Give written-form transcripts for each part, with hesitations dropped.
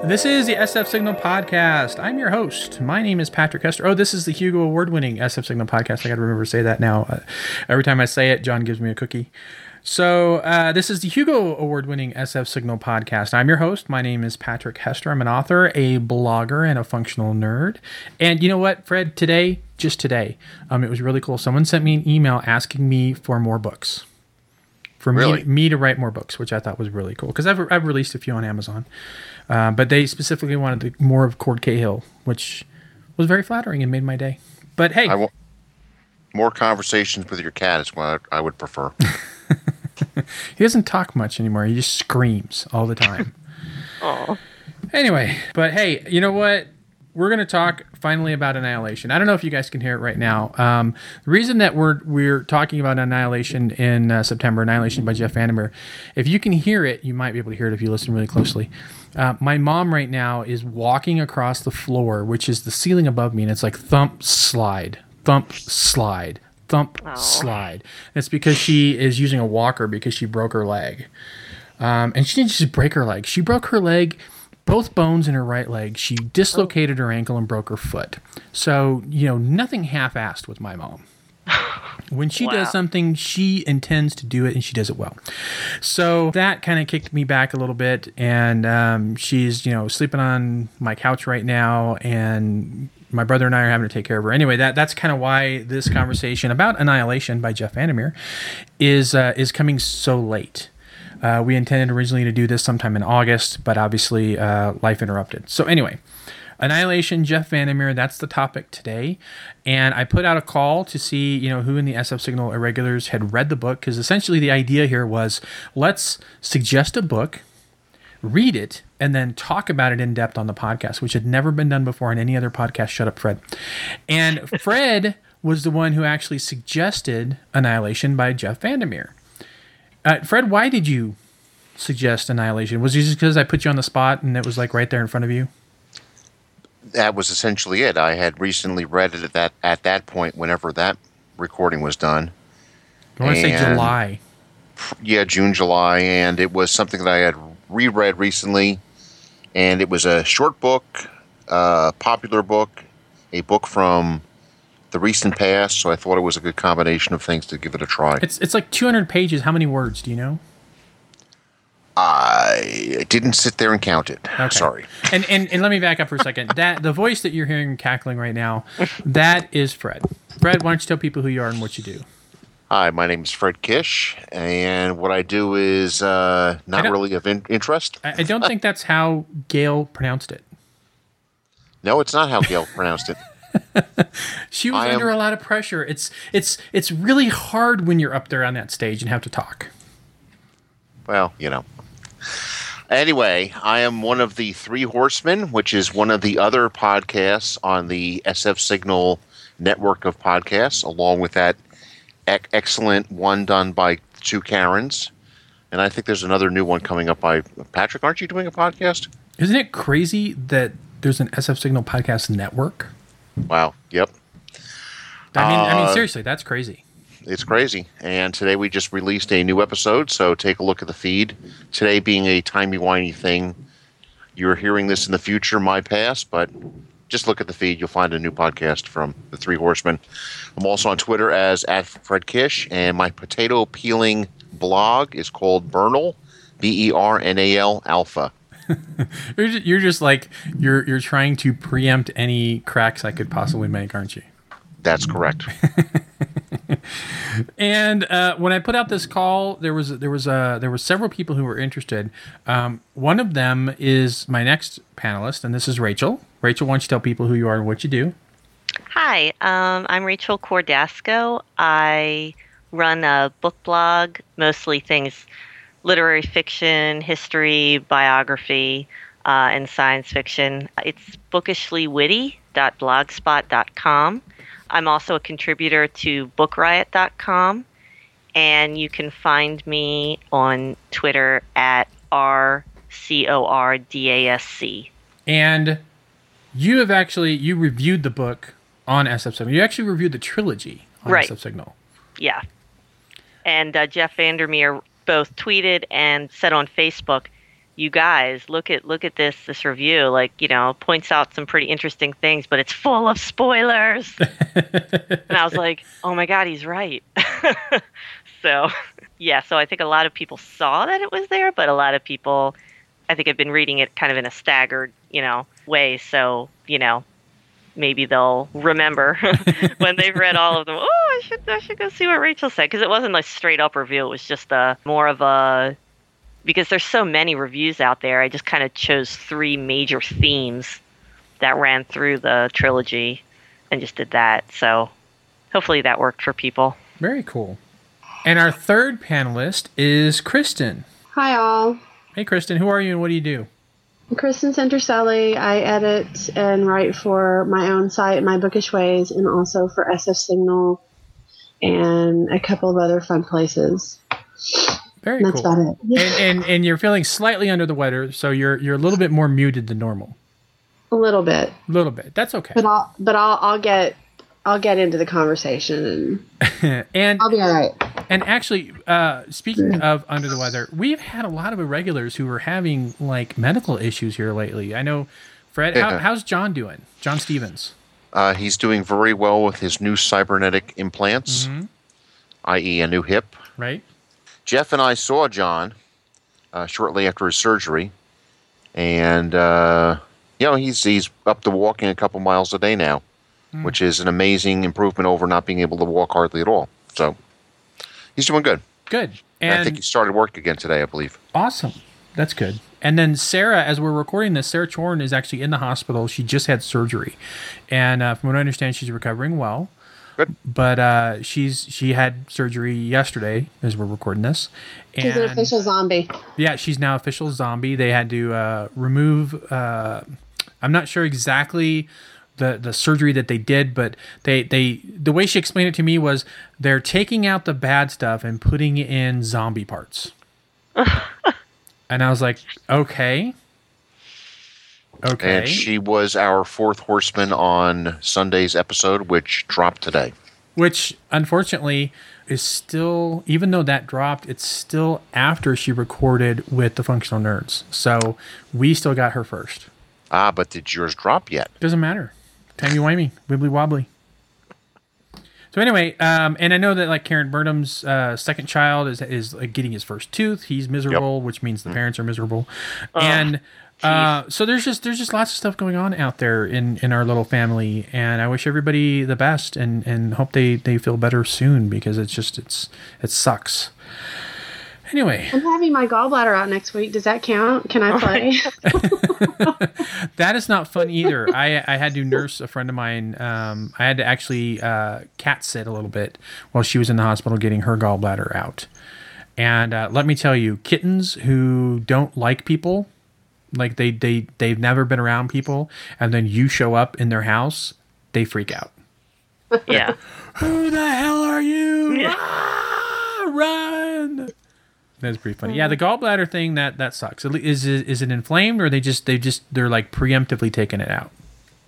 This is the SF Signal Podcast. I'm your host. My name is Patrick Hester. Oh, this is the Hugo Award-winning SF Signal Podcast. I got to remember to say that now. Every time I say it, John gives me a cookie. So this is the Hugo Award-winning SF Signal Podcast. I'm your host. My name is Patrick Hester. I'm an author, a blogger, and a functional nerd. And you know what, Fred? Today, just today, it was really cool. Someone sent me an email asking me for more books. For me to write more books, which I thought was really cool. Because I've released a few on Amazon. But they specifically wanted more of Cord Cahill, which was very flattering and made my day. But hey. More conversations with your cat is what I would prefer. He doesn't talk much anymore. He just screams all the time. Aww. Anyway, but hey, you know what? We're going to talk finally about Annihilation. I don't know if you guys can hear it right now. The reason that we're talking about Annihilation in September, Annihilation by Jeff Vandermeer, if you can hear it, you might be able to hear it if you listen really closely. My mom right now is walking across the floor, which is the ceiling above me, and it's like thump, slide, thump, slide, thump, slide. And it's because she is using a walker because she broke her leg. And she didn't just break her leg. She broke her leg, both bones in her right leg. She dislocated her ankle and broke her foot. So, nothing half-assed with my mom. When she does something, she intends to do it, and she does it well. So that kind of kicked me back a little bit, and she's, sleeping on my couch right now, and my brother and I are having to take care of her. Anyway, that's kind of why this conversation about Annihilation by Jeff Vandermeer is coming so late. We intended originally to do this sometime in August, but obviously life interrupted. So anyway, Annihilation, Jeff Vandermeer, that's the topic today. And I put out a call to see, who in the SF Signal Irregulars had read the book, because essentially the idea here was, let's suggest a book, read it, and then talk about it in depth on the podcast, which had never been done before on any other podcast. Shut up, Fred. And Fred was the one who actually suggested Annihilation by Jeff Vandermeer. Fred, why did you suggest Annihilation? Was it just because I put you on the spot and it was like right there in front of you? That was essentially it. I had recently read it at that point, whenever that recording was done. I want to say July. Yeah, June, July, and it was something that I had reread recently, and it was a short book, popular book, a book from the recent past, so I thought it was a good combination of things to give it a try. It's like 200 pages. How many words, do you know? I didn't sit there and count it. Okay. Sorry. And let me back up for a second. That the voice that you're hearing cackling right now, that is Fred. Fred, why don't you tell people who you are and what you do? Hi, my name is Fred Kish, and what I do is not really of interest. I don't think that's how Gail pronounced it. No, it's not how Gail pronounced it. She was under a lot of pressure. It's really hard when you're up there on that stage and have to talk. Well, Anyway, I am one of the Three Horsemen, which is one of the other podcasts on the SF Signal network of podcasts, along with that excellent one done by two Karens. And I think there's another new one coming up by Patrick. Aren't you doing a podcast? Isn't it crazy that there's an SF Signal podcast network? Wow. Yep. I mean, seriously, that's crazy. It's crazy. And today we just released a new episode, so take a look at the feed. Today being a timey-wimey thing. You're hearing this in the future, my past, but just look at the feed. You'll find a new podcast from the Three Horsemen. I'm also on Twitter as @FredKish, and my potato peeling blog is called Bernal, BERNAL Alpha. You're just like, you're trying to preempt any cracks I could possibly make, aren't you? That's correct. And when I put out this call, there were several people who were interested. One of them is my next panelist, and this is Rachel. Rachel, why don't you tell people who you are and what you do? Hi, I'm Rachel Cordasco. I run a book blog, mostly things literary fiction, history, biography, and science fiction. It's bookishly.witty.blogspot.com. I'm also a contributor to bookriot.com, and you can find me on Twitter at RCORDASC. And you reviewed the book on SF Signal. You actually reviewed the trilogy on SF Signal. Yeah. And Jeff Vandermeer both tweeted and said on Facebook you guys, look at this review. Like, points out some pretty interesting things, but it's full of spoilers. And I was like, oh my God, he's right. So, yeah, so I think a lot of people saw that it was there, but a lot of people, I think, have been reading it kind of in a staggered, way. So, maybe they'll remember when they've read all of them. Oh, I should go see what Rachel said, because it wasn't a straight up review. It was just more of a, because there's so many reviews out there. I just kind of chose 3 major themes that ran through the trilogy and just did that. So hopefully that worked for people. Very cool. And our third panelist is Kristen. Hi, all. Hey, Kristen. Who are you and what do you do? I'm Kristen Centerselli. I edit and write for my own site, My Bookish Ways, and also for SF Signal and a couple of other fun places. Very cool. That's about it. Yeah. And you're feeling slightly under the weather, so you're a little bit more muted than normal. A little bit. A little bit. That's okay. But I'll get into the conversation and I'll be all right. And actually, speaking of under the weather, we've had a lot of irregulars who are having like medical issues here lately. I know, Fred. How's John doing? John Stevens. He's doing very well with his new cybernetic implants, i.e., a new hip. Right. Jeff and I saw John shortly after his surgery, and he's up to walking a couple miles a day now, which is an amazing improvement over not being able to walk hardly at all. So he's doing good. Good. And I think he started work again today, I believe. Awesome. That's good. And then Sarah, as we're recording this, Sarah Chorn is actually in the hospital. She just had surgery, and from what I understand, she's recovering well. Good. But she had surgery yesterday as we're recording this. And She's an official zombie. Yeah, she's now official zombie. They had to remove. I'm not sure exactly the surgery that they did, but the way she explained it to me was they're taking out the bad stuff and putting in zombie parts. And I was like, okay. And she was our 4th horseman on Sunday's episode, which dropped today. Which, unfortunately, is still, even though that dropped, it's still after she recorded with the Functional Nerds. So we still got her first. But did yours drop yet? Doesn't matter. Timey-wimey, wibbly-wobbly. So anyway, and I know that like Karen Burnham's second child is like getting his first tooth. He's miserable, which means the parents are miserable. And so there's just lots of stuff going on out there in our little family, and I wish everybody the best and hope they feel better soon, because it sucks. Anyway, I'm having my gallbladder out next week. Does that count? Can I play? That is not fun either. I had to nurse a friend of mine. I had to actually cat sit a little bit while she was in the hospital getting her gallbladder out. And let me tell you, kittens who don't like people, like they've never been around people, and then you show up in their house, they freak out. Yeah. Who the hell are you? Yeah. Run! That's pretty funny. Yeah, the gallbladder thing that sucks. Is it inflamed, or they're like preemptively taking it out?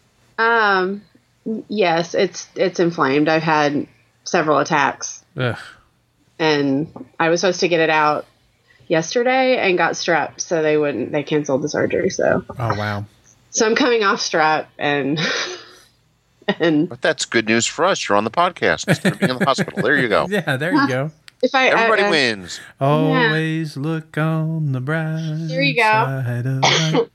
Yes, it's inflamed. I've had several attacks. Ugh. And I was supposed to get it out yesterday and got strep, so they canceled the surgery. So oh wow. So I'm coming off strep and But that's good news for us. You're on the podcast instead of being in the hospital. There you go. Yeah, there you go. Everybody wins. Always look on the bright There you go. side of life.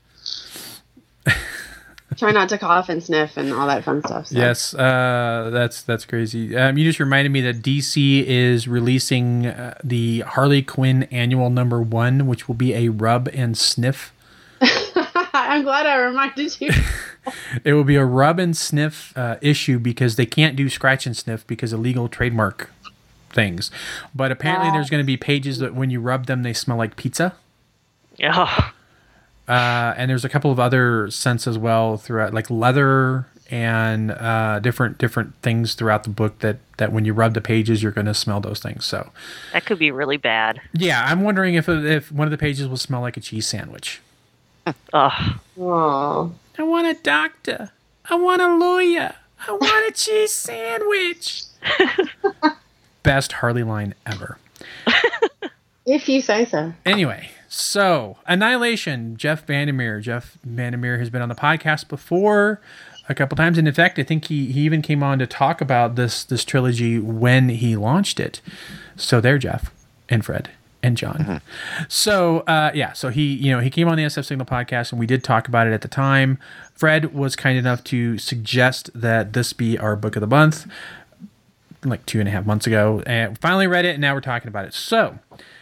Try not to cough and sniff and all that fun stuff. So. Yes, that's crazy. You just reminded me that DC is releasing the Harley Quinn annual #1, which will be a rub and sniff. I'm glad I reminded you. It will be a rub and sniff issue because they can't do scratch and sniff because of legal trademark things. But apparently there's going to be pages that when you rub them, they smell like pizza. Yeah. And there's a couple of other scents as well throughout, like leather and different things throughout the book that when you rub the pages, you're going to smell those things. So That could be really bad. yeah, I'm wondering if one of the pages will smell like a cheese sandwich. Ugh. Oh. I want a doctor. I want a lawyer. I want a cheese sandwich. Best Harley line ever. If you say so. Anyway, so Annihilation, Jeff Vandermeer. Jeff Vandermeer has been on the podcast before a couple times, and in fact, I think he even came on to talk about this trilogy when he launched it. So there, Jeff and Fred and John. Mm-hmm. So so he came on the SF Signal podcast, and we did talk about it at the time. Fred was kind enough to suggest that this be our book of the month, like 2.5 months ago, and finally read it, and now we're talking about it. So,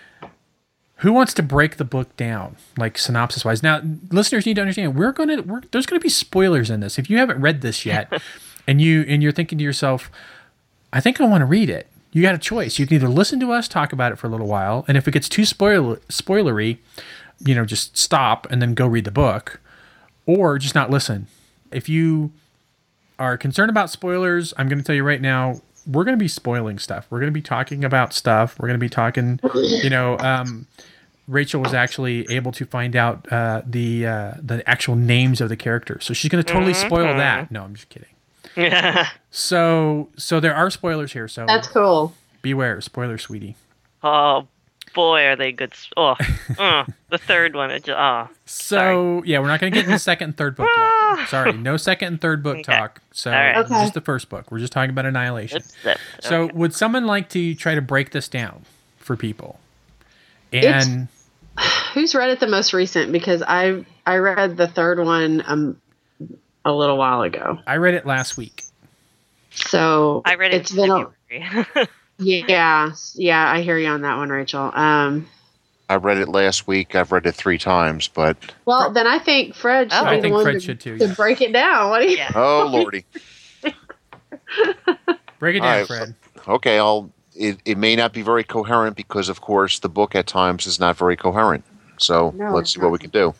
who wants to break the book down, like synopsis wise? Now, listeners need to understand there's gonna be spoilers in this. If you haven't read this yet, and you're thinking to yourself, I think I want to read it. You got a choice. You can either listen to us talk about it for a little while, and if it gets too spoilery, just stop and then go read the book, or just not listen. If you are concerned about spoilers, I'm going to tell you right now, we're going to be spoiling stuff. We're going to be talking about stuff. We're going to be talking, Rachel was actually able to find out the actual names of the characters. So she's going to totally spoil that. No, I'm just kidding. So there are spoilers here. So that's cool. Beware, spoiler, sweetie. Oh boy, are they good! The third one. So yeah, we're not going to get in the second and third book yet. Sorry, no second and third book talk. So just the first book. We're just talking about Annihilation. So would someone like to try to break this down for people? And who's read it the most recent? Because I read the third one a little while ago. I read it last week. So I read it in February. Yeah, I hear you on that one, Rachel. I read it last week. I've read it 3 times, but then I think Fred should be the one to break it down. What do you? Oh lordy! Break it down, Fred. Okay, It may not be very coherent because, of course, the book at times is not very coherent. So let's see what we can do.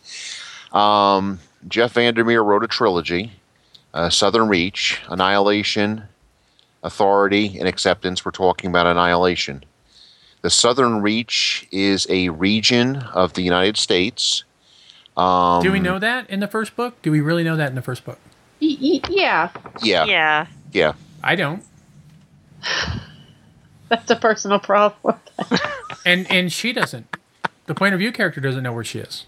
Jeff Vandermeer wrote a trilogy: Southern Reach, Annihilation, Authority, and Acceptance. We're talking about Annihilation. The Southern Reach is a region of the United States. Do we know that in the first book? Do we really know that in the first book? Yeah. I don't. That's a personal problem. And she doesn't. The point of view character doesn't know where she is.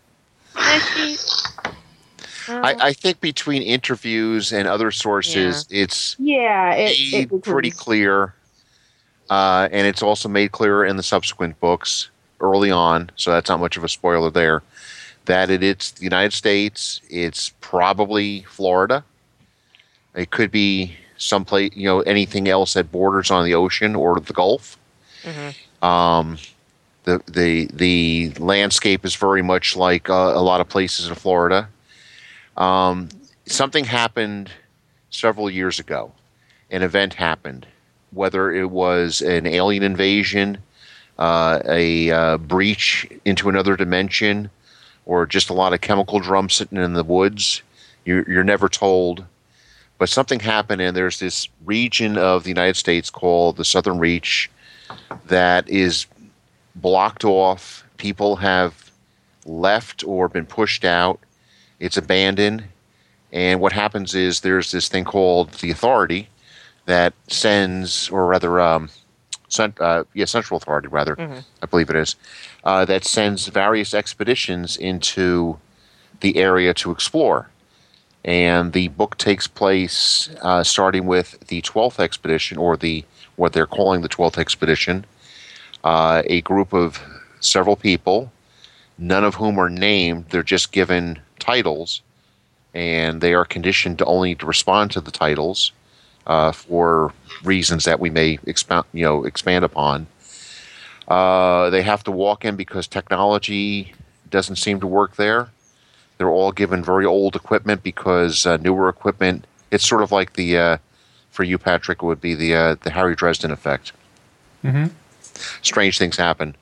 I think between interviews and other sources, it's pretty clear. And it's also made clearer in the subsequent books early on, so that's not much of a spoiler there, that it's the United States. It's probably Florida. It could be someplace, anything else that borders on the ocean or the Gulf. Mm-hmm. The landscape is very much like a lot of places in Florida. Something happened several years ago. An event happened, whether it was an alien invasion, a breach into another dimension, or just a lot of chemical drums sitting in the woods. You're never told. But something happened, and there's this region of the United States called the Southern Reach that is blocked off. People have left or been pushed out. It's abandoned. And what happens is there's this thing called the Authority that sends, or rather, Central Authority, rather, I believe it is, that sends various expeditions into the area to explore. And the book takes place starting with the 12th expedition, or what they're calling the 12th expedition, a group of several people, none of whom are named. They're just given titles, and they are conditioned to only respond to the titles for reasons that we may expand upon. They have to walk in because technology doesn't seem to work there. They're all given very old equipment because newer equipment, it's sort of like for you, Patrick, it would be the Harry Dresden effect. Mm-hmm. Strange things happen.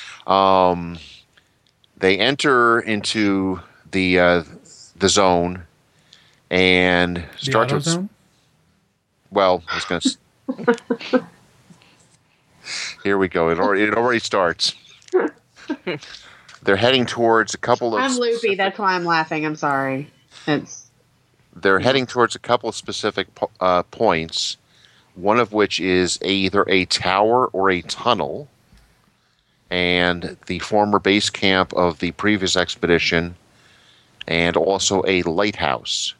They enter into the zone and start to... zone? Well, I was going to... Here we go. It already starts. They're heading towards a couple of... I'm loopy. That's why I'm laughing. I'm sorry. They're heading towards a couple of specific points, one of which is either a tower or a tunnel. and the former base camp of the previous expedition, and also a lighthouse.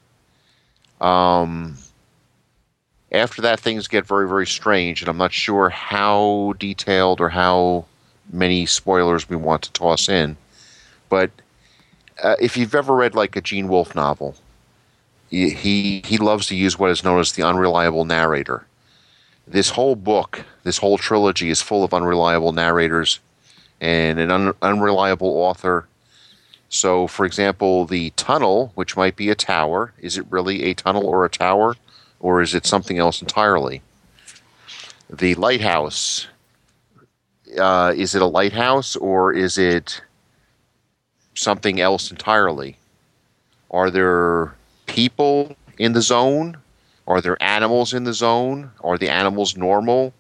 After that, things get very, very strange, and I'm not sure how detailed or how many spoilers we want to toss in. But if you've ever read like a Gene Wolfe novel, he loves to use what is known as the unreliable narrator. This whole book, this whole trilogy is full of unreliable narrators and an unreliable author. So, for example, the tunnel, which might be a tower, is it really a tunnel or a tower? Or is it something else entirely? The lighthouse, is it a lighthouse or is it something else entirely? Are there people in the zone? Are there animals in the zone? Are the animals normal?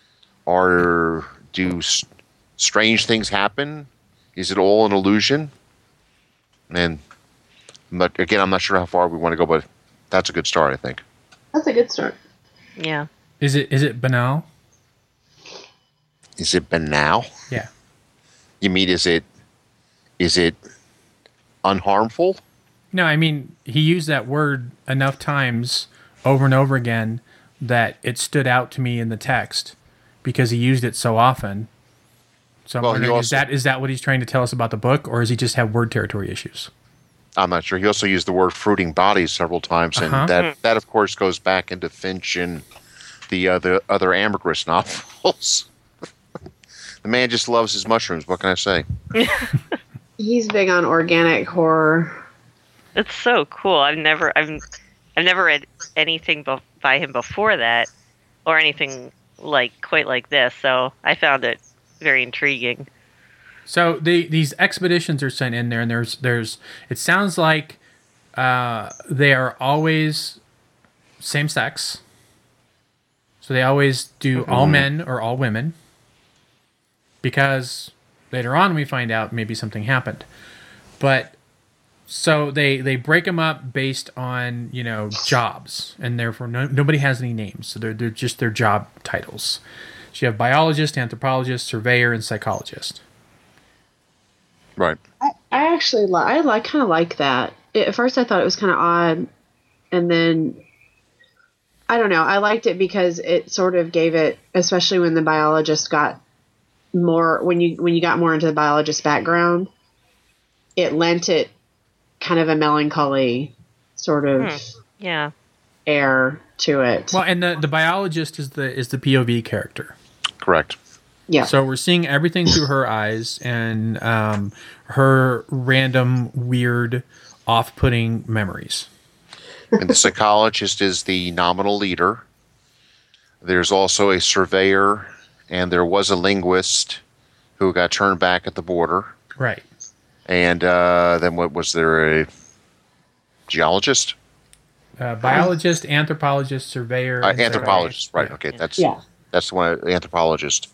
Do strange things happen? Is it all an illusion? And I'm not sure how far we want to go, but that's a good start, I think. That's a good start. Yeah. Is it banal? Is it banal? Yeah. You mean is it unharmful? No, I mean he used that word enough times over and over again that it stood out to me in the text because he used it so often. So I'm wondering, is that what he's trying to tell us about the book, or does he just have word territory issues? I'm not sure. He also used the word fruiting bodies several times, and that of course goes back into Finch and the other ambergris novels. The man just loves his mushrooms. What can I say? He's big on organic horror. It's so cool. I've never read anything by him before that, or anything quite like this. So I found it very intriguing. So these expeditions are sent in there, and there's. It sounds like they are always same sex. So they always do all men or all women, because later on we find out maybe something happened. But so they break them up based on jobs, and therefore nobody has any names. So they're just their job titles. So you have biologist, anthropologist, surveyor, and psychologist. Right. I actually kind of like that. At first I thought it was kind of odd, and then I don't know. I liked it because it sort of gave it, especially when the biologist got more, when you got more into the biologist background, it lent it kind of a melancholy sort of air to it. Well, and the biologist is the POV character. Correct. Yeah. So we're seeing everything through her eyes and her random, weird, off-putting memories. And the psychologist is the nominal leader. There's also a surveyor, and there was a linguist who got turned back at the border. Right. And then what was there? A geologist? Biologist, anthropologist, surveyor. Anthropologist, right. Okay, that's the one, anthropologist.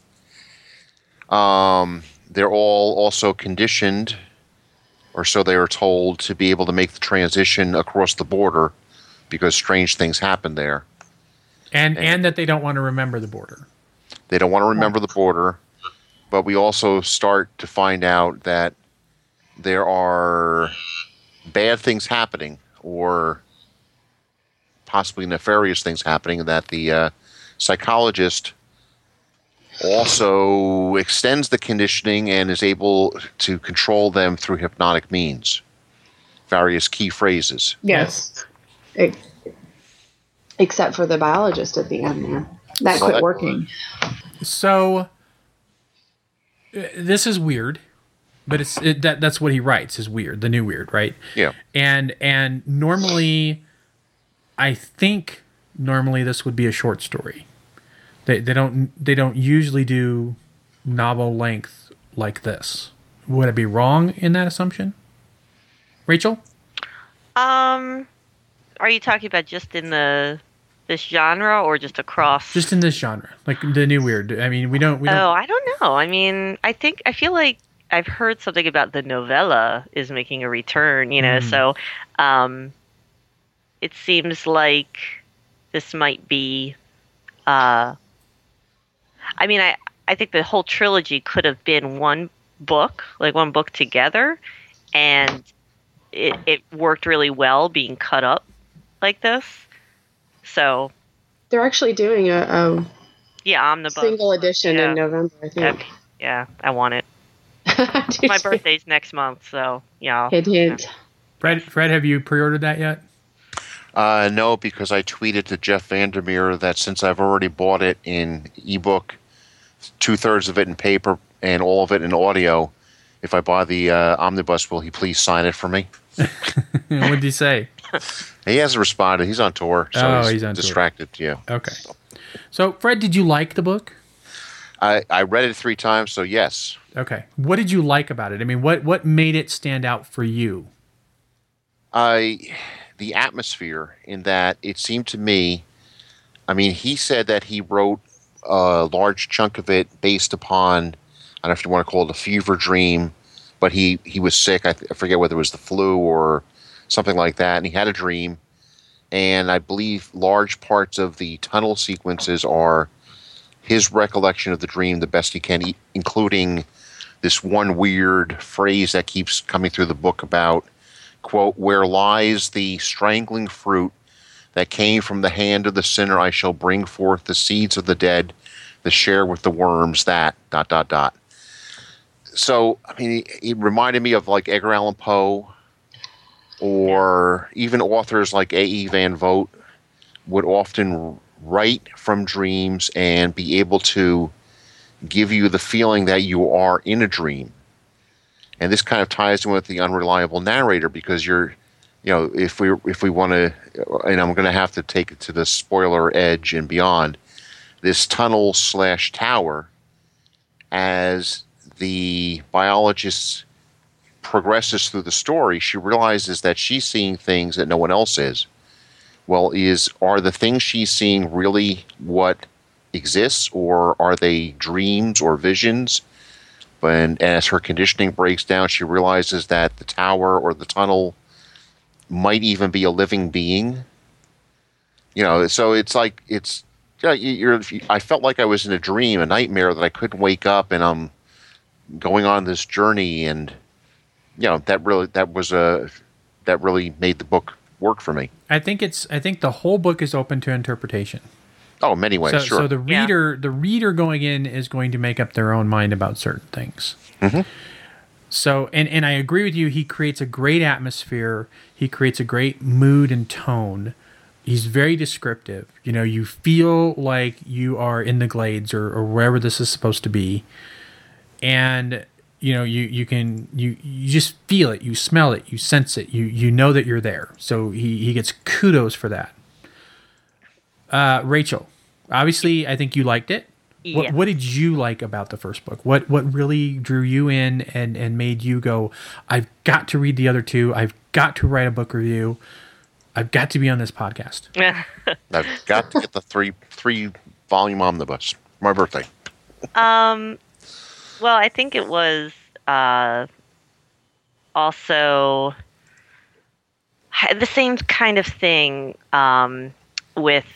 They're all also conditioned, or so they are told, to be able to make the transition across the border because strange things happen there. And that they don't want to remember the border. They don't want to remember the border, but we also start to find out that there are bad things happening, or possibly nefarious things happening, and that the psychologist also extends the conditioning and is able to control them through hypnotic means. Various key phrases. Yes. Except for the biologist at the end there. That quit working. So this is weird, but that's what he writes is weird, the new weird, right? Yeah. And normally, I think this would be a short story. They don't usually do novel length like this. Would I be wrong in that assumption, Rachel? Are you talking about just in this genre or just across? Just in this genre, like the new weird. I mean, we don't. Oh, I don't know. I mean, I feel like I've heard something about the novella is making a return. So it seems like this might be. I mean, I think the whole trilogy could have been one book, like one book together, and it worked really well being cut up like this. So They're actually doing a yeah, omnibus single edition yeah. in November, I think. Okay. Yeah, I want it. Do My too. birthday's next month, so yeah. Hint, hint. Fred, have you pre-ordered that yet? No, because I tweeted to Jeff Vandermeer that since I've already bought it in ebook, 2/3 of it in paper, and all of it in audio, if I buy the omnibus, will he please sign it for me? What did he say? He hasn't responded. He's on tour, so he's on tour. distracted. Yeah. Okay. So, Fred, did you like the book? I read it 3 times, so yes. Okay. What did you like about it? I mean, what made it stand out for you? The atmosphere, in that it seemed to me, I mean, he said that he wrote a large chunk of it based upon, I don't know if you want to call it a fever dream, but he was sick. I forget whether it was the flu or something like that, and he had a dream. And I believe large parts of the tunnel sequences are his recollection of the dream the best he can, including this one weird phrase that keeps coming through the book about, quote, "Where lies the strangling fruit that came from the hand of the sinner, I shall bring forth the seeds of the dead, the share with the worms, that, ... So, I mean, it reminded me of like Edgar Allan Poe, or even authors like A.E. Van Vogt would often write from dreams and be able to give you the feeling that you are in a dream. And this kind of ties in with the unreliable narrator, because if we want to, and I'm going to have to take it to the spoiler edge and beyond, this tunnel/tower, as the biologist progresses through the story, she realizes that she's seeing things that no one else is. Well, are the things she's seeing really what exists, or are they dreams or visions? And as her conditioning breaks down, she realizes that the tower or the tunnel might even be a living being. So it's like I felt like I was in a dream, a nightmare, that I couldn't wake up, and I'm going on this journey, and that really made the book work for me. I think the whole book is open to interpretation. Oh, in many ways, sure. So the reader going in is going to make up their own mind about certain things. Mm-hmm. So, and I agree with you. He creates a great atmosphere. He creates a great mood and tone. He's very descriptive. You feel like you are in the Glades or wherever this is supposed to be, and you just feel it, you smell it, you sense it, you know that you're there. So he gets kudos for that. Rachel, obviously, I think you liked it. Yeah. What did you like about the first book? What really drew you in and made you go, I've got to read the other 2. I've got to write a book review. I've got to be on this podcast. I've got to get the 3-volume omnibus for my birthday. Well, I think it was also the same kind of thing with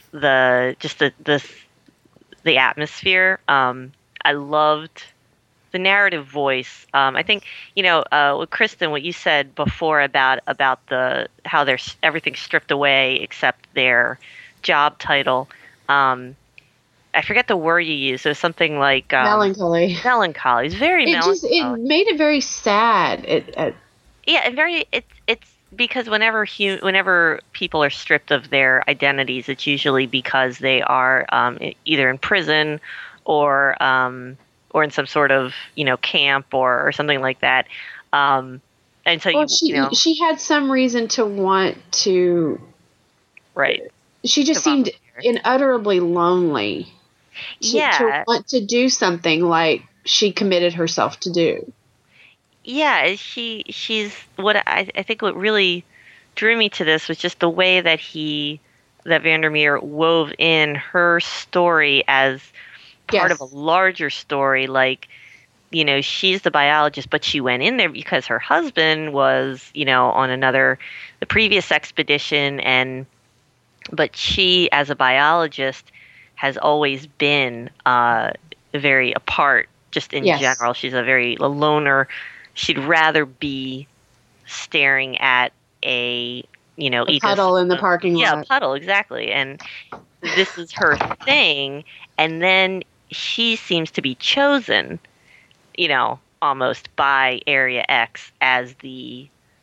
the atmosphere. I loved the narrative voice. I think with Kristen, what you said before about how there's everything's stripped away except their job title. I forget the word you used. It was something like melancholy. Melancholy. It's very melancholy. It made it very sad. Yeah, and very. It's because whenever people are stripped of their identities, it's usually because they are either in prison or in some sort of camp or something like that. And so she had some reason to want to. Right. She just seemed unutterably lonely. To want to do something like she committed herself to do. Yeah, she's what I think what really drew me to this was just the way that Vandermeer wove in her story as part of a larger story. Like, she's the biologist, but she went in there because her husband was, on the previous expedition, but she, as a biologist, has always been very apart. Just in Yes. general, she's a loner. She'd rather be staring at a A puddle in the parking lot. Yeah, a puddle, exactly. And this is her thing. And then she seems to be chosen, almost by Area X as the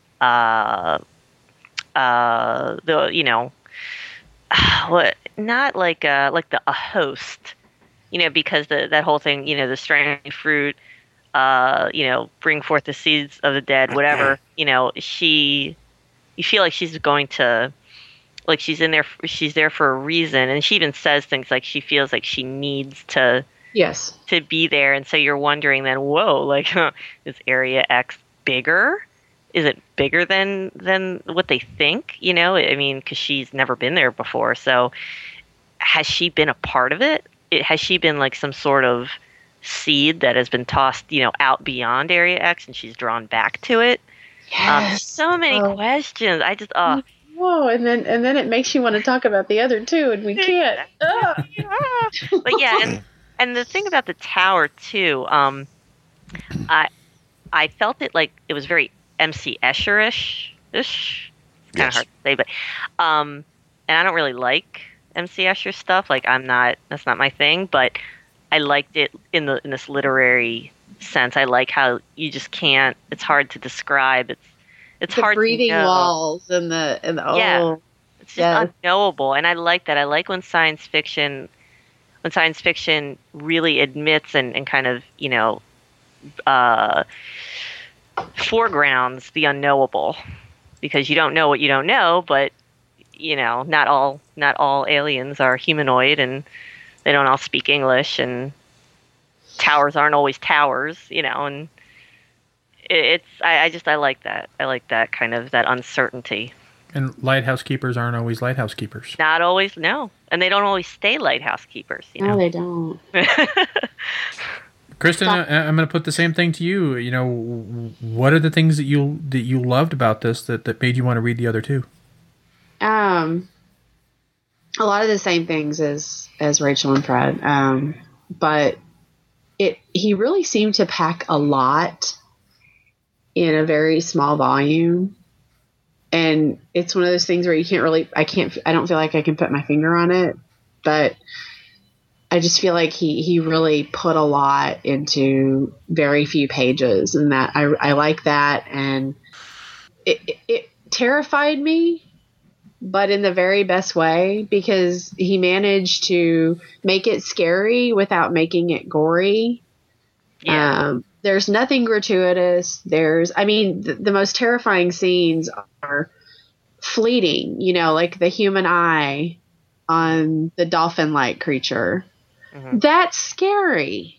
what, not like a host, because that whole thing, the strange fruit, bring forth the seeds of the dead, whatever, you feel like she's going to, like she's there for a reason. And she even says things like she feels like she needs to Yes. to be there. And so you're wondering then, whoa, like, is Area X bigger? Is it bigger than what they think? I mean, because she's never been there before. So has she been a part of it? Has she been like some sort of seed that has been tossed, out beyond Area X, and she's drawn back to it? Yes. So many questions. I just, Whoa, and then it makes you want to talk about the other two, and we can't. Ugh. But yeah, and the thing about the tower too, I felt it like it was very MC Escher-ish. It's kind of hard to say, but and I don't really like MC Escher stuff. Like that's not my thing. But I liked it in this literary sense. I like how you just can't. It's hard to describe. It's the hard breathing to know. walls and the Yeah. It's just unknowable, and I like that. I like when science fiction really admits and kind of foregrounds the unknowable, because you don't know what you don't know. But not all aliens are humanoid, and they don't all speak English, and towers aren't always towers, and I like that. I like that kind of that uncertainty. And lighthouse keepers aren't always lighthouse keepers. Not always, no. And they don't always stay lighthouse keepers, No, they don't. Kristen, I'm going to put the same thing to you. What are the things that you loved about this that made you want to read the other two? A lot of the same things as Rachel and Fred, but he really seemed to pack a lot in a very small volume. And it's one of those things where I don't feel like I can put my finger on it, but I just feel like he really put a lot into very few pages, and that I like that. And it terrified me, but in the very best way, because he managed to make it scary without making it gory. Yeah. There's nothing gratuitous. The most terrifying scenes are fleeting, like the human eye on the dolphin-like creature. Mm-hmm. That's scary,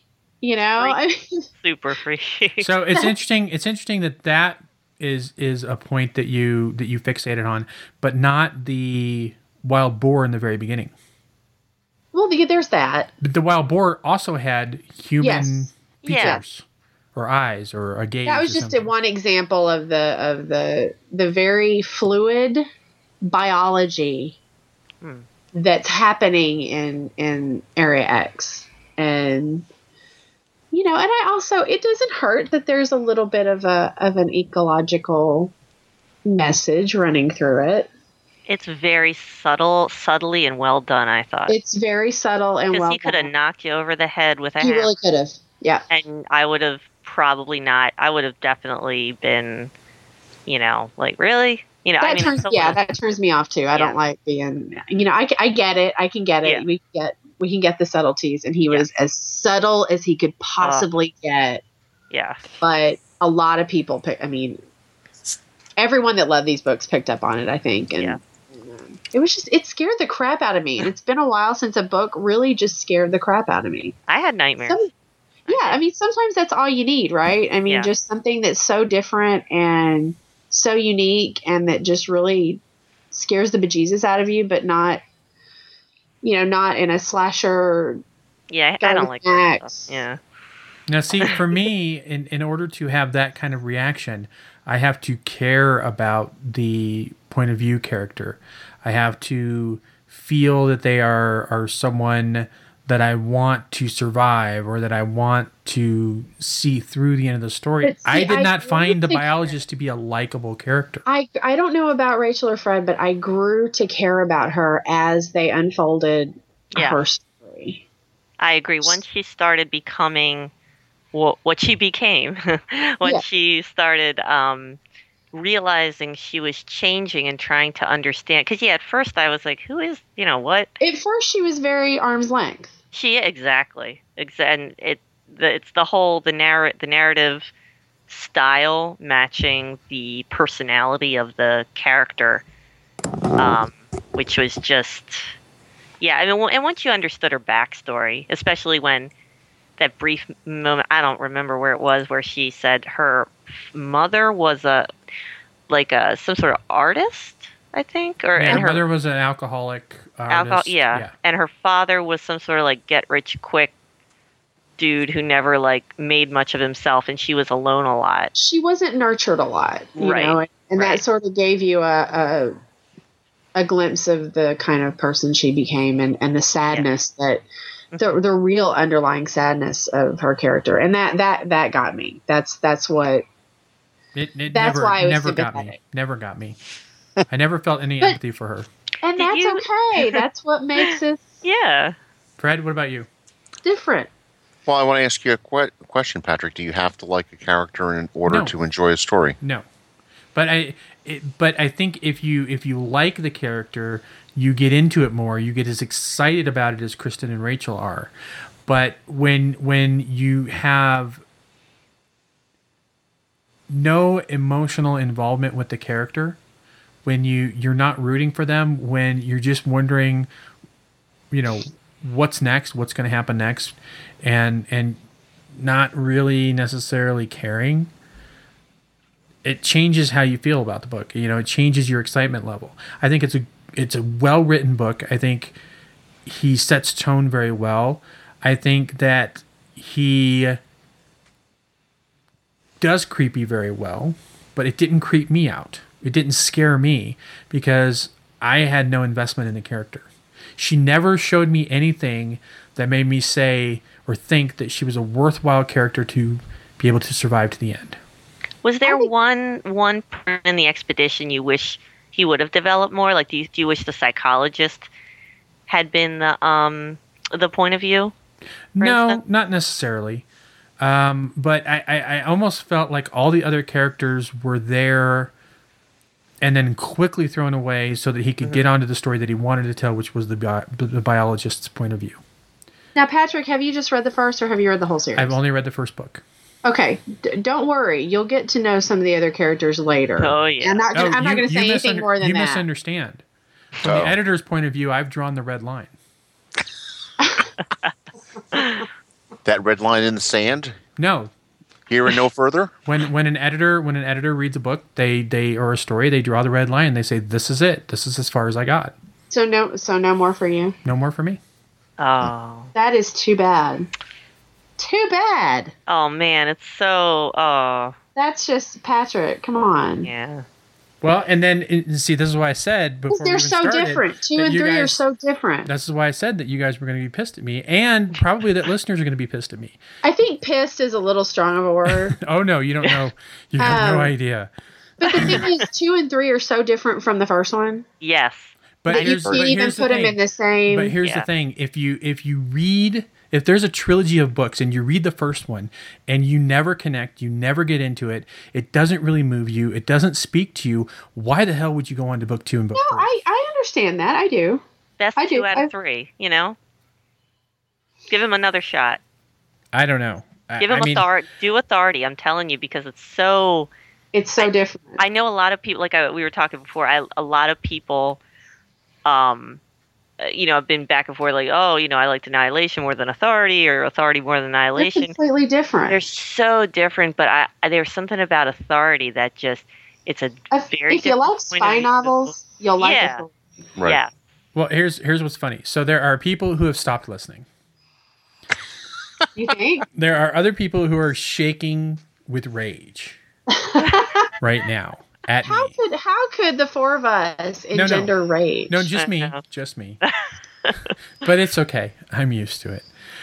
Super freaky. So it's interesting. It's interesting that is a point that you fixated on, but not the wild boar in the very beginning. Well, there's that. But the wild boar also had human features. Yeah. Or eyes, or a gaze. That was just one example of the very fluid biology that's happening in Area X, and and I also, it doesn't hurt that there's a little bit of an ecological message running through it. It's very subtly and well done, I thought. It's very subtle and well done. Because he could have knocked you over the head with a hammer. He really could have. Yeah. And I would have probably not. I would have definitely been, like, really? That turns me off too. I don't like being, I get it. I can get it. Yeah. We can get the subtleties, and he was as subtle as he could possibly get. Yeah. But a lot of people everyone that loved these books picked up on it, I think. And it scared the crap out of me. And it's been a while since a book really just scared the crap out of me. I had nightmares. Sometimes that's all you need, right? Just something that's so different and so unique, and that just really scares the bejesus out of you, but not, not in a slasher. Yeah, I don't like that stuff. Yeah. Now, see, for me, in order to have that kind of reaction, I have to care about the point of view character. I have to feel that they are someone that I want to survive or that I want to see through the end of the story. But see, I did not I find the think- biologist to be a likable character. I don't know about Rachel or Fred, but I grew to care about her as they unfolded Yeah. her story. I agree. Once she started becoming what she became, when Yeah. she started realizing she was changing and trying to understand. Because at first I was like, "Who is what?" At first, she was very arm's length. She exactly, and it's the narrative style matching the personality of the character, which was just and once you understood her backstory, especially when that brief moment, I don't remember where it was, where she said her mother was some sort of artist, I think, Her and her mother was an alcoholic artist. and her father was some sort of get rich quick dude who never made much of himself, and she was alone a lot. She wasn't nurtured a lot, you Right. know, and Right. that sort of gave you a glimpse of the kind of person she became and the sadness that the real underlying sadness of her character, and that got me. That's what. It That's never, why I was never got me. sympathetic. Never got me. I never felt any But- empathy for her. And Did that's you- okay. That's what makes us Yeah. Fred, what about you? different. Well, I want to ask you a question, Patrick. Do you have to like a character in order No. to enjoy a story? No, but I think if you like the character, you get into it more. You get as excited about it as Kristen and Rachel are. But when you have no emotional involvement with the character, when you're not rooting for them, when you're just wondering, what's next, what's going to happen next, and not really necessarily caring, it changes how you feel about the book. It changes your excitement level. I think it's a well-written book. I think he sets tone very well. I think that he does creepy very well, but it didn't creep me out. It didn't scare me because I had no investment in the character. She never showed me anything that made me say or think that she was a worthwhile character to be able to survive to the end. Was there one part in the expedition you wish he would have developed more? Do you wish the psychologist had been the point of view? No, instance? not necessarily. But I almost felt like all the other characters were there and then quickly thrown away so that he could get onto the story that he wanted to tell, which was the biologist's point of view. Now, Patrick, have you just read the first, or have you read the whole series? I've only read the first book. Okay, don't worry. You'll get to know some of the other characters later. Oh, yeah. I'm not going to say anything more than you that. misunderstand. From Oh. the editor's point of view, I've drawn the red line. That red line in the sand, No, here and no further. when an editor reads a book, they or a story, they draw the red line. They say, "This is it. This is as far as I got. So no more for you. No more for me." Oh. That is too bad. Too bad. Oh man, it's so That's just Patrick. Come on. yeah. Well, and then see, this is why I said before Because they're we so even started different. 2 that and you 3 are guys- so different. This is why I said that you guys were going to be pissed at me, and probably that listeners are going to be pissed at me. I think pissed is a little strong of a word. Oh no, you don't know. You have no idea. But the thing is, 2 and 3 are so different from the first one Yes. But that you here's, can't but even here's the put them thing. in the same. But here's Yeah. the thing: if you read, if there's a trilogy of books and you read the first one and you never connect, you never get into it, it doesn't really move you, it doesn't speak to you. Why the hell would you go on to book 2 and book No, 3? I understand that. I do. Best I do. 2 out of 3, Give him another shot. I don't know. Give him I mean, authority. Do authority, I'm telling you, because it's so... It's so different. I know a lot of people, we were talking before, a lot of people, have been back and forth I liked Annihilation more than Authority, or Authority more than They're Annihilation. completely different. They're so different, but there's something about Authority that just, it's a very if you different like point of spy view. novels, you'll like Yeah. it. Right. Yeah. well, here's what's funny. So there are people who have stopped listening. You think? There are other people who are shaking with rage right now at me. How could the 4 of us engender rage? No, just I me. know. Just me. But it's okay. I'm used to it.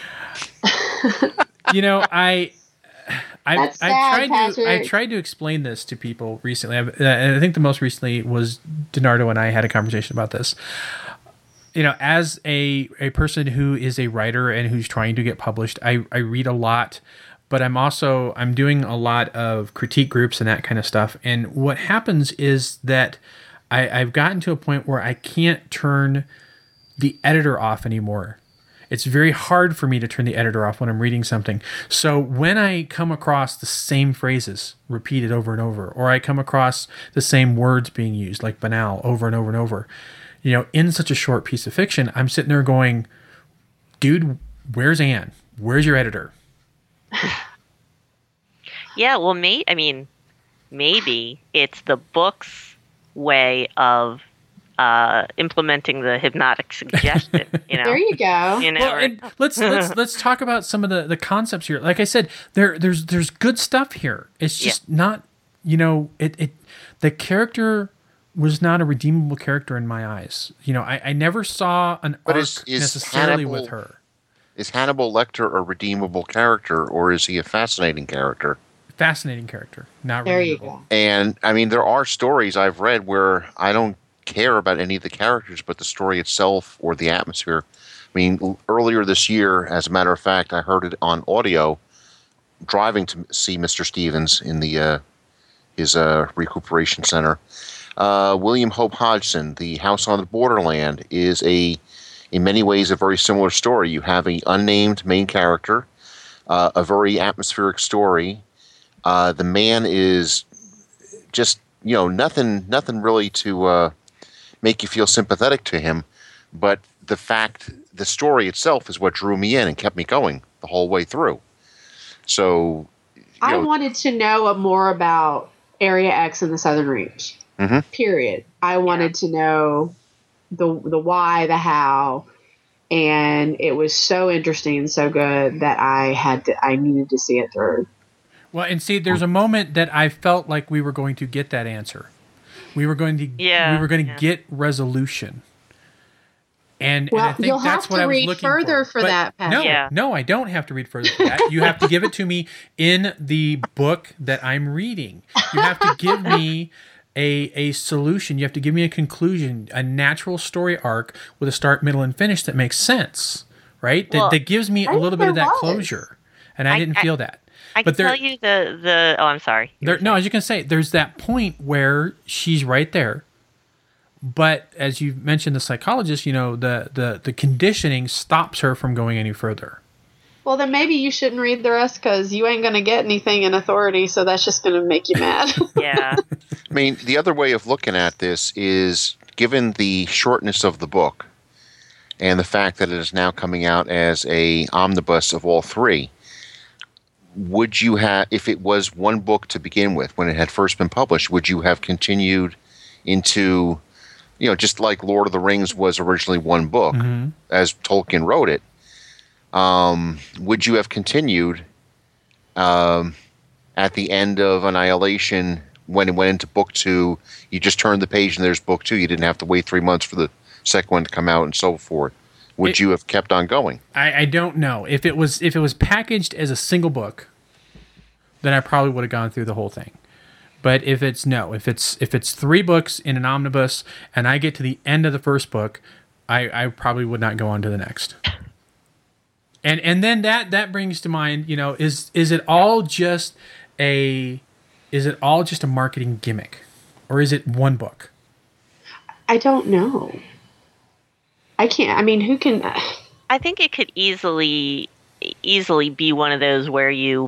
I That's sad, Patrick. tried to explain this to people recently. I think the most recently was Donardo and I had a conversation about this. As a person who is a writer and who's trying to get published, I read a lot, but I'm doing a lot of critique groups and that kind of stuff. And what happens is that I've gotten to a point where I can't turn the editor off anymore. It's very hard for me to turn the editor off when I'm reading something. So when I come across the same phrases repeated over and over, or I come across the same words being used, like banal, over and over and over, in such a short piece of fiction, I'm sitting there going, dude, where's Anne? Where's your editor? Yeah, well, maybe it's the book's way of implementing the hypnotic suggestion. There you go. Well, and let's talk about some of the concepts here. Like I said, there's good stuff here. It's just not, the character was not a redeemable character in my eyes. I never saw an arc necessarily with her. Is Hannibal Lecter a redeemable character, or is he a fascinating character? Fascinating character, not there redeemable. You go. And I mean, there are stories I've read where I don't care about any of the characters, but the story itself or the atmosphere. I mean, earlier this year, as a matter of fact, I heard it on audio driving to see Mr. Stevens in his recuperation center. William Hope Hodgson, The House on the Borderland, is in many ways a very similar story. You have an unnamed main character, a very atmospheric story. The man is just, nothing really to make you feel sympathetic to him, but the story itself is what drew me in and kept me going the whole way through. So, I wanted to know more about Area X and the Southern Reach. Mm-hmm. Period. I wanted to know the why, the how, and it was so interesting and so good that I needed to see it through. Well, and see, there's a moment that I felt like we were going to get that answer. We were going to get resolution. And I think you'll that's have what to I was read looking further for. for that, Pat. No, I don't have to read further for that. You have to give it to me in the book that I'm reading. You have to give me a solution. You have to give me a conclusion, a natural story arc with a start, middle, and finish that makes sense, right? That gives me a little bit of that closure. And I didn't feel that. I can tell you the. Oh, I'm sorry. No, I was just gonna say there's that point where she's right there, but as you mentioned, the psychologist, the conditioning stops her from going any further. Well, then maybe you shouldn't read the rest because you ain't gonna get anything in authority, so that's just gonna make you mad. Yeah. I mean, the other way of looking at this is, given the shortness of the book and the fact that it is now coming out as a omnibus of all three. Would you have, if it was one book to begin with, when it had first been published, would you have continued into, just like Lord of the Rings was originally one book, as Tolkien wrote it, would you have continued at the end of Annihilation, when it went into book 2, you just turned the page and there's book 2, you didn't have to wait 3 months for the second one to come out and so forth? Would you have kept on going? I don't know. If it was packaged as a single book, then I probably would have gone through the whole thing. But if it's 3 books in an omnibus and I get to the end of the first book, I probably would not go on to the next. And then that brings to mind, is it all just a marketing gimmick, or is it one book? I don't know. I can't. I mean, who can? I think it could easily be one of those where you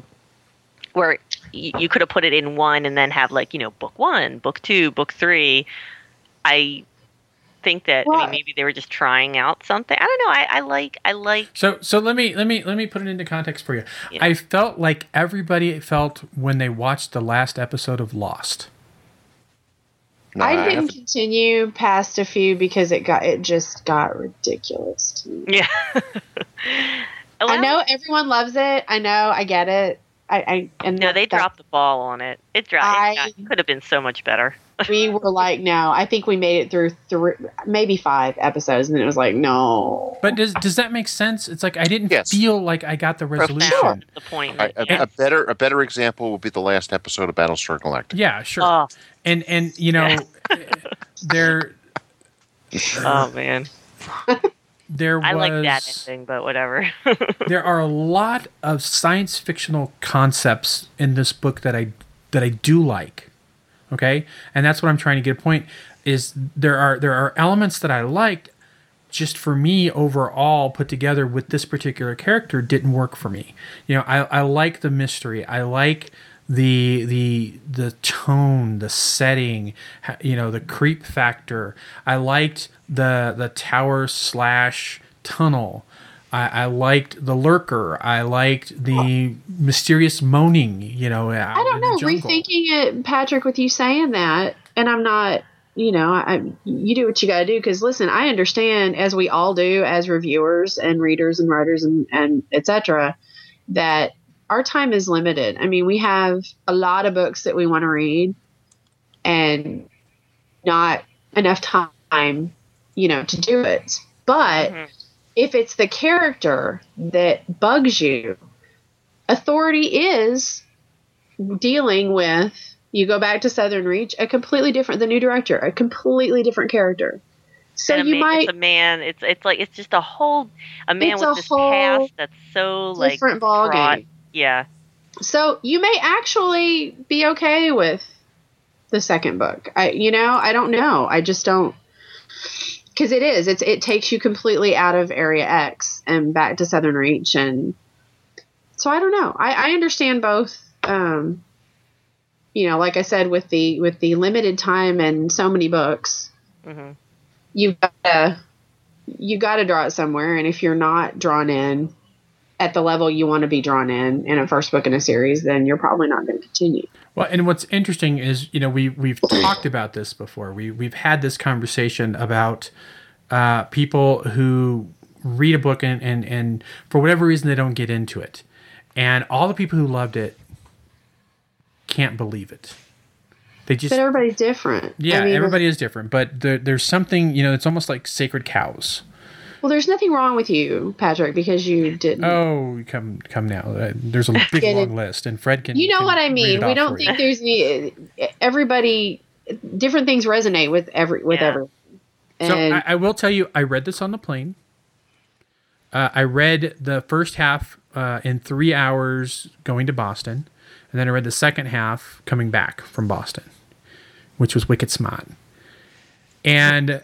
could have put it in one and then have book 1, book 2, book 3. I think that maybe they were just trying out something. I don't know. I like. So let me put it into context for you. Yeah. I felt like everybody felt when they watched the last episode of Lost. No, I didn't continue past a few because it just got ridiculous to me. Yeah. Well, I know everyone loves it. I know. I get it. They dropped the ball on it. It could have been so much better. we were like, no. I think we made it through maybe 5 episodes, and then it was like, no. But does that make sense? It's like I didn't Yes. feel like I got the resolution. Profound. The point. A better example would be the last episode of Battlestar Galactica. Yeah, sure. Oh. And you know, there Oh man, there was I like that ending, but whatever. there are a lot of science fictional concepts in this book that I do like. Okay? And that's what I'm trying to get a point is there are elements that I liked, just for me overall put together with this particular character didn't work for me. You know, I like the mystery. I like the tone, the setting, you know, the creep factor. I liked the tower / tunnel. I liked the lurker. I liked the mysterious moaning, you know. I don't know. Rethinking it, Patrick, with you saying that, and I'm not, you know, you do what you got to do. Because listen, I understand, as we all do, as reviewers and readers and writers and etc., that our time is limited. I mean, we have a lot of books that we want to read, and not enough time, you know, to do it. But if it's the character that bugs you, Authority is dealing with, you go back to Southern Reach, the new director, a completely different character. So and it's a man. It's just a man with this past that's so like different ballgame. Yeah. So you may actually be okay with the second book. I don't know. I just don't. Because it takes you completely out of Area X and back to Southern Reach, and so I don't know. I understand both. You know, like I said, with the limited time and so many books, you gotta draw it somewhere. And if you're not drawn in at the level you want to be drawn in a first book in a series, then you're probably not going to continue. Well, and what's interesting is, you know, we've talked about this before. We've had this conversation about people who read a book and for whatever reason they don't get into it, and all the people who loved it can't believe it. But everybody's different. Yeah, everybody is different. But there's something, you know, it's almost like sacred cows. Well, there's nothing wrong with you, Patrick, because you didn't. Oh, come now. There's a big long list, and Fred can. You know what I mean. We don't think there's everybody. Different things resonate with everyone. So I will tell you, I read this on the plane. I read the first half in 3 hours going to Boston, and then I read the second half coming back from Boston, which was wicked smart. And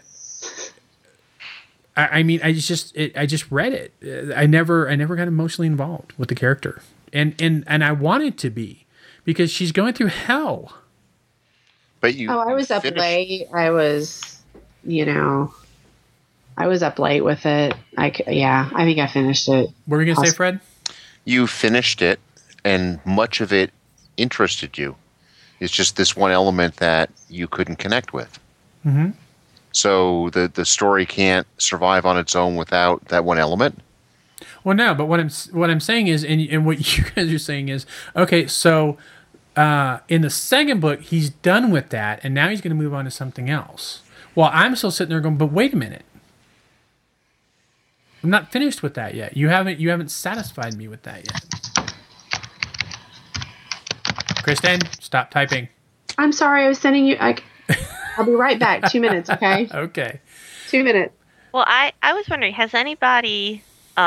I mean, I just read it. I never got emotionally involved with the character, and I wanted to be, because she's going through hell. But you. Oh, I was up late. I was, you know, I was up late with it. I think I finished it. What were you gonna say, Fred? You finished it, and much of it interested you. It's just this one element that you couldn't connect with. Mm-hmm. So the story can't survive on its own without that one element. Well, no, but what I'm saying is, and what you guys are saying is, okay, so in the second book, he's done with that, and now he's going to move on to something else. Well, I'm still sitting there going, but wait a minute, I'm not finished with that yet. You haven't satisfied me with that yet. Kristen, stop typing. I'm sorry, I was sending you. I'll be right back. 2 minutes, okay? Okay. 2 minutes. Well, I was wondering, has anybody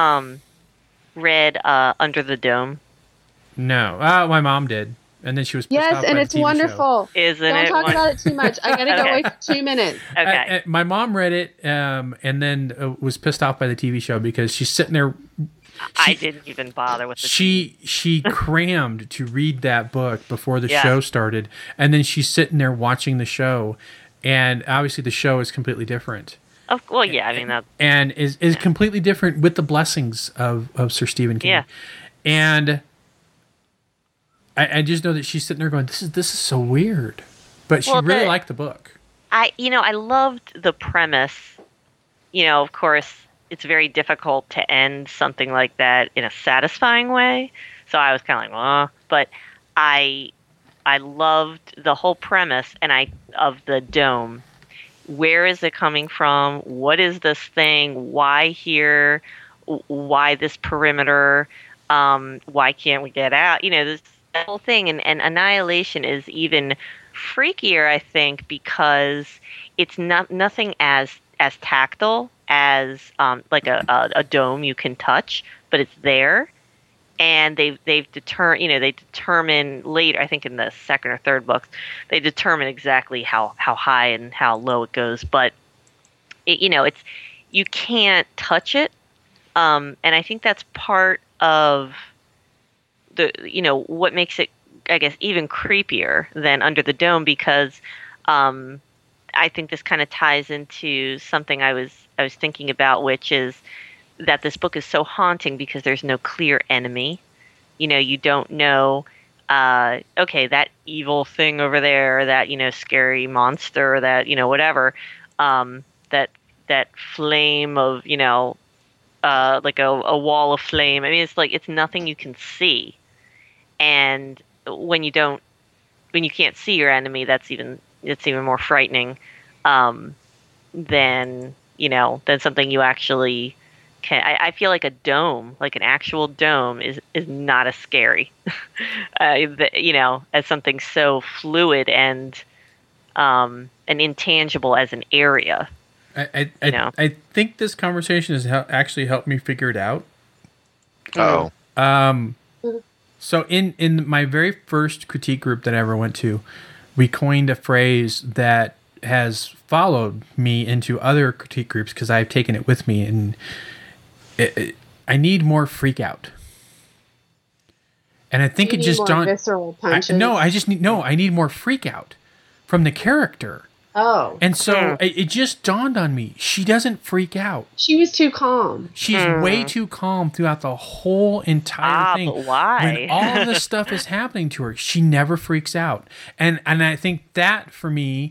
read Under the Dome? No. My mom did. And then she was pissed off yes, and by it's the TV wonderful. Show. Isn't Don't it? talk about it too much. I gotta go away for 2 minutes. Okay. My mom read it, and then was pissed off by the TV show because she's sitting there. I didn't even bother with the She crammed to read that book before the show started, and then she's sitting there watching the show, and obviously the show is completely different. Well, yeah, I mean that, and is completely different with the blessings of Sir Stephen King. Yeah. And I just know that she's sitting there going, "This is so weird," but she really liked the book. I loved the premise. You know, of course, it's very difficult to end something like that in a satisfying way. So I was kind of like, well, but I I loved the whole premise of the dome. Where is it coming from? What is this thing? Why here? Why this perimeter? Why can't we get out? This whole thing. And Annihilation is even freakier, I think, because it's nothing as tactile as like a dome you can touch, but it's there. And they determine later, I think in the second or third books, they determine exactly how high and how low it goes. But it's you can't touch it, and I think that's part of the what makes it, I guess, even creepier than Under the Dome, because I think this kind of ties into something I was thinking about, which is that this book is so haunting because there's no clear enemy. You don't know, okay, that evil thing over there, that, scary monster, that, whatever, that flame of, like a wall of flame. I mean, it's like, it's nothing you can see. And when you can't see your enemy, it's even more frightening, than something you actually can. I feel like a dome, like an actual dome, is not as scary, as something so fluid and intangible as an area. I think this conversation has actually helped me figure it out. Oh. So in my very first critique group that I ever went to, we coined a phrase that has followed me into other critique groups because I've taken it with me, and I need more freak out. And I think it just dawned. Visceral punches? I need more freak out from the character. Oh. And so it just dawned on me. She doesn't freak out. She was too calm. She's way too calm throughout the whole entire thing. But why? When all this stuff is happening to her, she never freaks out. And I think that, for me,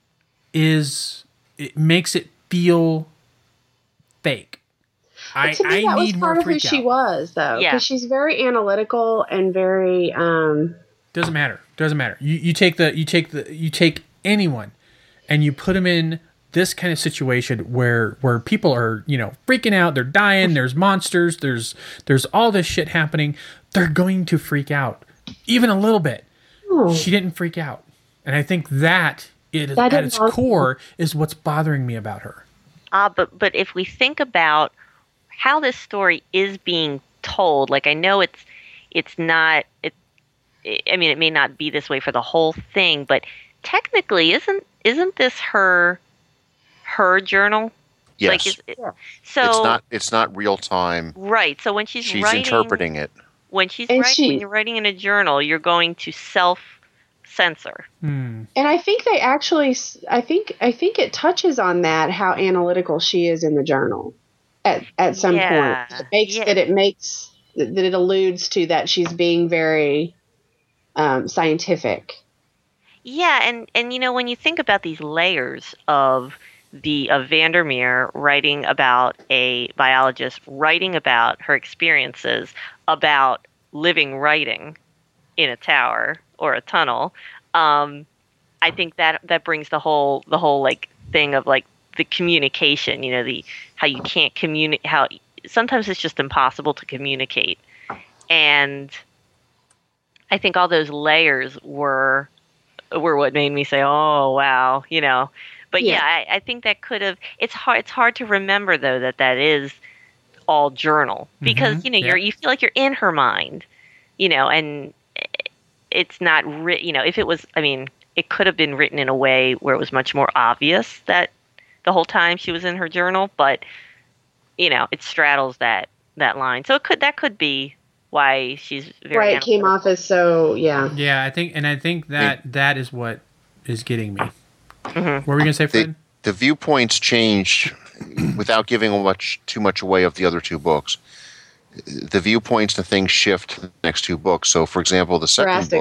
it makes it feel fake. But to me, that was part of who she was, though. Yeah. Because she's very analytical and very... Doesn't matter. You take anyone and you put them in this kind of situation where people are, freaking out, they're dying, there's monsters, there's all this shit happening. They're going to freak out. Even a little bit. Oh. She didn't freak out. And I think that at its core is what's bothering me about her. But if we think about how this story is being told, like, I know it's not, I mean, it may not be this way for the whole thing, but technically isn't this her journal? Yes. Like, so it's not real time. Right. So when she's writing, interpreting it. When when you're writing in a journal, you're going to self-censor. And I think they actually, I think it touches on that, how analytical she is in the journal at some point. That it alludes to that she's being very scientific. Yeah, and when you think about these layers of Vandermeer writing about a biologist, writing about her experiences, about living writing in a tower or a tunnel, I think that brings the whole like thing of like the communication, how you can't communicate, how sometimes it's just impossible to communicate. And I think all those layers were what made me say, oh, wow, But yeah, I think that could have, it's hard to remember, though, that is all journal. Because, you feel like you're in her mind, and it's not written, if it was, I mean, it could have been written in a way where it was much more obvious that the whole time she was in her journal, but, it straddles that line. So that could be why she's very right. It came off as so yeah. I think that is what is getting me. What were we gonna say, Fred? The viewpoints change without giving too much away of the other two books. The viewpoints and things shift to the next two books. So, for example, the second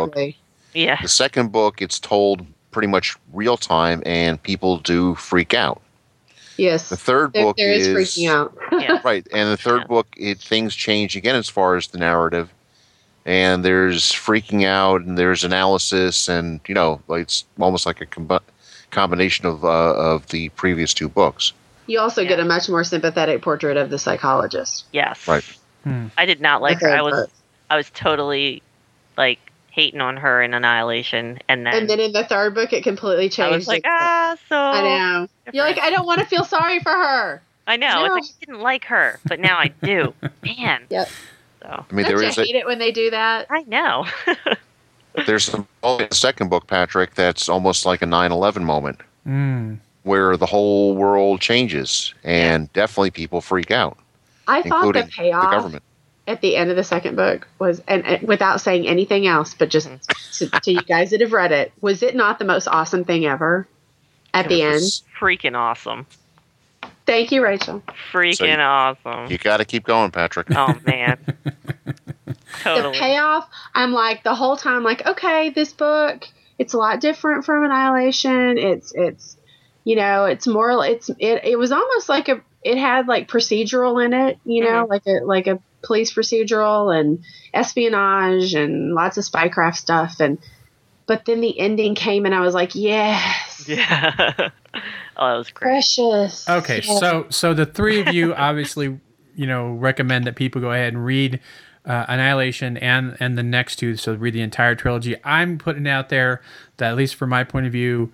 book, it's told pretty much real time, and people do freak out. Yes. The third book is freaking out. Right, and the third book, things change again as far as the narrative, and there's freaking out, and there's analysis, and like it's almost like a combination of the previous two books. You also get a much more sympathetic portrait of the psychologist. Yes. Right. I did not like her. Okay, I was totally like hating on her in Annihilation, and then in the third book, it completely changed. I was like, so I know. You're like, I don't want to feel sorry for her. I know. No. It's like I didn't like her, but now I do. Man. Yep. So I mean, Don't you hate it when they do that? I know. there's some in the second book, Patrick, that's almost like a 9/11 moment where the whole world changes, and definitely people freak out, I thought including the payoff the government. at the end of the second book was, and without saying anything else, but just to you guys that have read it, was it not the most awesome thing ever at the end? Freaking awesome. Thank you, Rachel. Freaking awesome. You got to keep going, Patrick. Oh, man. Totally. The payoff, I'm like, the whole time, like, okay, this book, it's a lot different from Annihilation. It's more, it was almost like it had like procedural in it, like a police procedural and espionage and lots of spycraft stuff. But then the ending came and I was like, yes. Yeah. Oh, that was great. Precious. Okay, Yeah. so the three of you obviously, recommend that people go ahead and read Annihilation and the next two. So read the entire trilogy. I'm putting it out there that, at least from my point of view,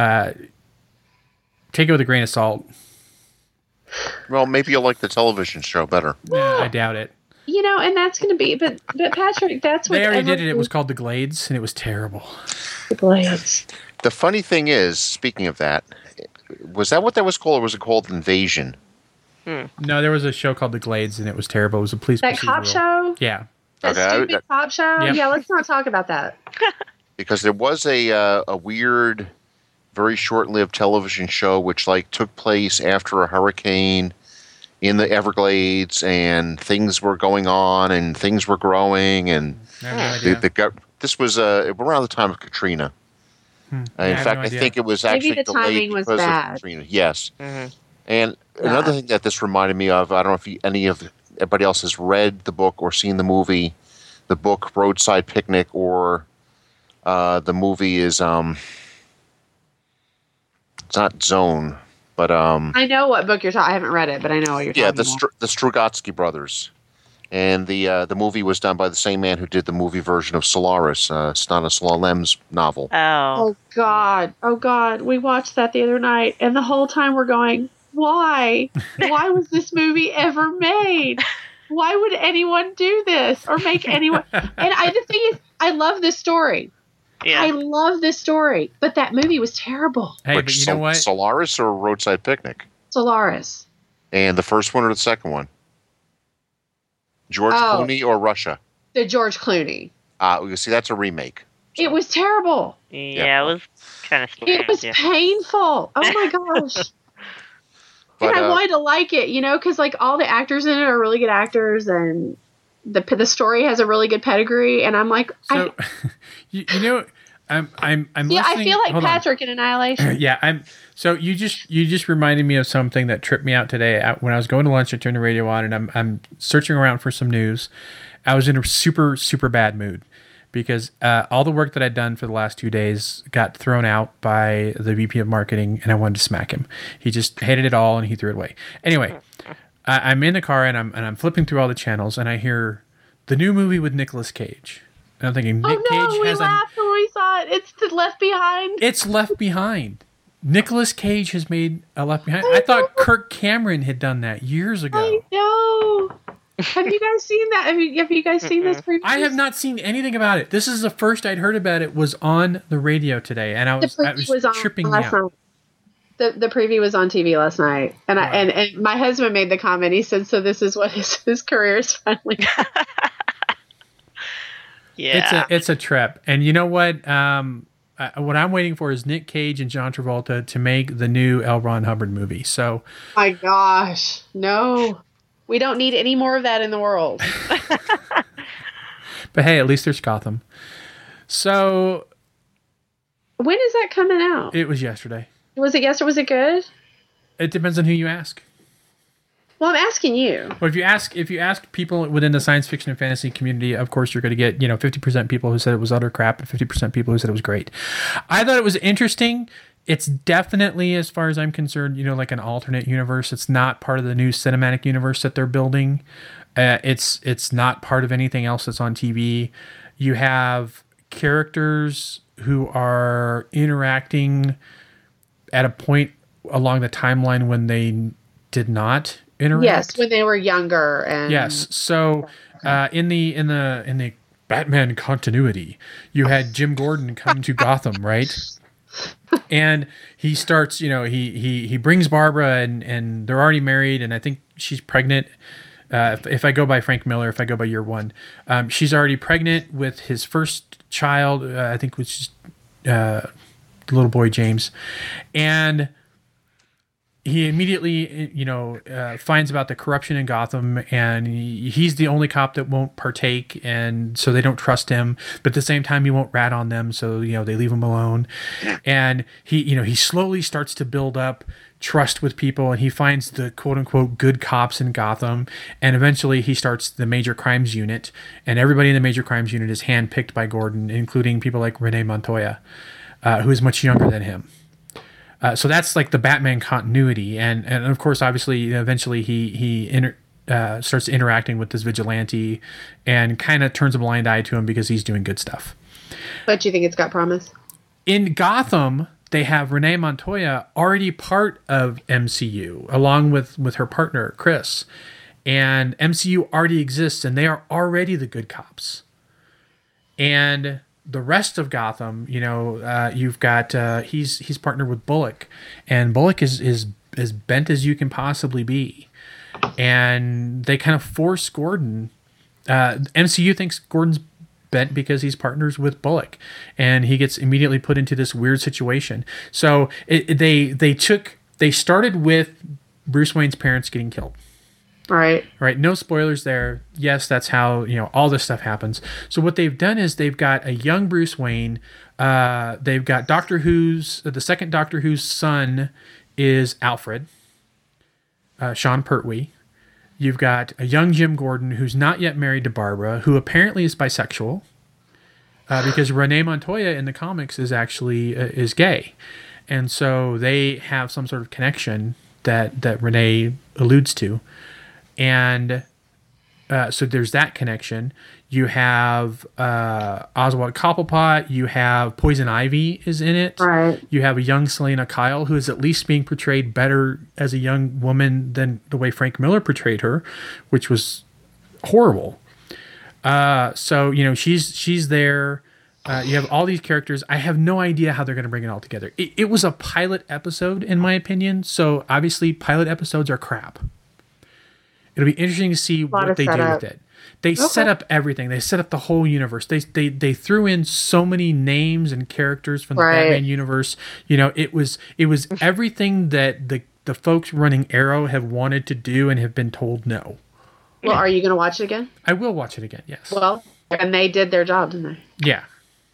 take it with a grain of salt. Well, maybe you'll like the television show better. I doubt it. And that's going to be, but Patrick, that's what They already did it. It was called The Glades, and it was terrible. The Glades. The funny thing is, speaking of that, was that what that was called, or was it called Invasion? No, there was a show called The Glades, and it was terrible. It was a police That cop procedural. show? Yeah. That Okay, stupid cop show? Yep. Yeah, let's not talk about that. Because there was a weird, very short-lived television show which took place after a hurricane in the Everglades, and things were going on, and things were growing, and I have no idea. this was around the time of Katrina. In I have fact, no I idea. think it was Maybe actually the delayed timing was because bad. of Katrina. Yes. Mm-hmm. And another thing that this reminded me of, I don't know if anybody else has read the book or seen the movie, the book Roadside Picnic, or the movie is it's not Zone, but I know what book you're talking. I haven't read it, but I know what you're talking about. the Strugatsky brothers, and the movie was done by the same man who did the movie version of Solaris, Stanisław Lem's novel. Oh. Oh God, we watched that the other night, and the whole time we're going, why was this movie ever made? Why would anyone do this or make anyone? And the thing is, I love this story. Yeah. I love this story, but that movie was terrible. Hey, Which, but you know what? Solaris or Roadside Picnic? Solaris. And the first one or the second one? George Clooney or Russia? The George Clooney. You see, that's a remake. It was terrible. Yeah, it was kind of strange. It was painful. Oh my gosh. But, and I wanted to like it, because all the actors in it are really good actors, and the story has a really good pedigree. And I'm like, So, I'm listening. I feel like Hold on. Patrick in Annihilation. Yeah, So you just reminded me of something that tripped me out today. When I was going to lunch, I turned the radio on, and I'm searching around for some news. I was in a super, super bad mood because all the work that I'd done for the last 2 days got thrown out by the VP of marketing, and I wanted to smack him. He just hated it all, and he threw it away. Anyway, I'm in the car, and I'm flipping through all the channels, and I hear the new movie with Nicolas Cage. And I'm thinking, Nick Cage we has laughed when we saw it. It's the Left Behind. It's Left Behind. Nicolas Cage has made a Left Behind. I thought Kirk Cameron had done that years ago. I know. Have you guys seen that? Have you guys seen this preview? I have not seen anything about it. This is the first I'd heard about it. Was on the radio today, and I was tripping me last out. night. The preview was on TV last night, and and my husband made the comment. He said, "So this is what his career is finally." Yeah. It's a trip, and you know what? What I'm waiting for is Nick Cage and John Travolta to make the new L. Ron Hubbard movie. So, My gosh, no, we don't need any more of that in the world. but hey, at least there's Gotham. So When is that coming out? it was yesterday. Was it yesterday? Was it good? It depends on who you ask. Well, I'm asking you. Well, if you ask people within the science fiction and fantasy community, of course you're going to get 50% people who said it was utter crap and 50% people who said it was great. I thought it was interesting. It's definitely, as far as I'm concerned, like an alternate universe. It's not part of the new cinematic universe that they're building. It's not part of anything else that's on TV. You have characters who are interacting at a point along the timeline when they did not interact. Yes, when they were younger. And yes. So in the Batman continuity, you had Jim Gordon come to Gotham, right? And he starts, he brings Barbara and they're already married, and I think she's pregnant. If I go by Frank Miller, if I go by year one, she's already pregnant with his first child, I think, which is the little boy James. And he immediately, finds about the corruption in Gotham, and he's the only cop that won't partake, and so they don't trust him. But at the same time, he won't rat on them, so they leave him alone. And he slowly starts to build up trust with people, and he finds the quote unquote good cops in Gotham, and eventually he starts the Major Crimes Unit, and everybody in the Major Crimes Unit is handpicked by Gordon, including people like Renee Montoya, who is much younger than him. So that's like the Batman continuity, and of course, obviously, eventually he starts interacting with this vigilante, and kind of turns a blind eye to him because he's doing good stuff. But you think it's got promise? In Gotham, they have Renee Montoya already part of MCU, along with her partner Chris, and MCU already exists, and they are already the good cops. And the rest of Gotham, you've got he's partnered with Bullock, and Bullock is as bent as you can possibly be, and they kind of force Gordon. MCU thinks Gordon's bent because he's partners with Bullock, and he gets immediately put into this weird situation. So they started with Bruce Wayne's parents getting killed. Right. No spoilers there. Yes, that's how, all this stuff happens. So what they've done is they've got a young Bruce Wayne. They've got the second Doctor Who's son is Alfred, Sean Pertwee. You've got a young Jim Gordon who's not yet married to Barbara, who apparently is bisexual, because Renee Montoya in the comics is actually is gay. And so they have some sort of connection that Renee alludes to. And so there's that connection. You have Oswald Cobblepot. You have Poison Ivy is in it. Right. You have a young Selena Kyle, who is at least being portrayed better as a young woman than the way Frank Miller portrayed her, which was horrible. So she's there. You have all these characters. I have no idea how they're going to bring it all together. It was a pilot episode, in my opinion. So obviously, pilot episodes are crap. It'll be interesting to see what they do with it. They set up everything. They set up the whole universe. They threw in so many names and characters from the Batman universe. It was everything that the folks running Arrow have wanted to do and have been told no. Well, are you going to watch it again? I will watch it again. Yes. Well, and they did their job, didn't they? Yeah.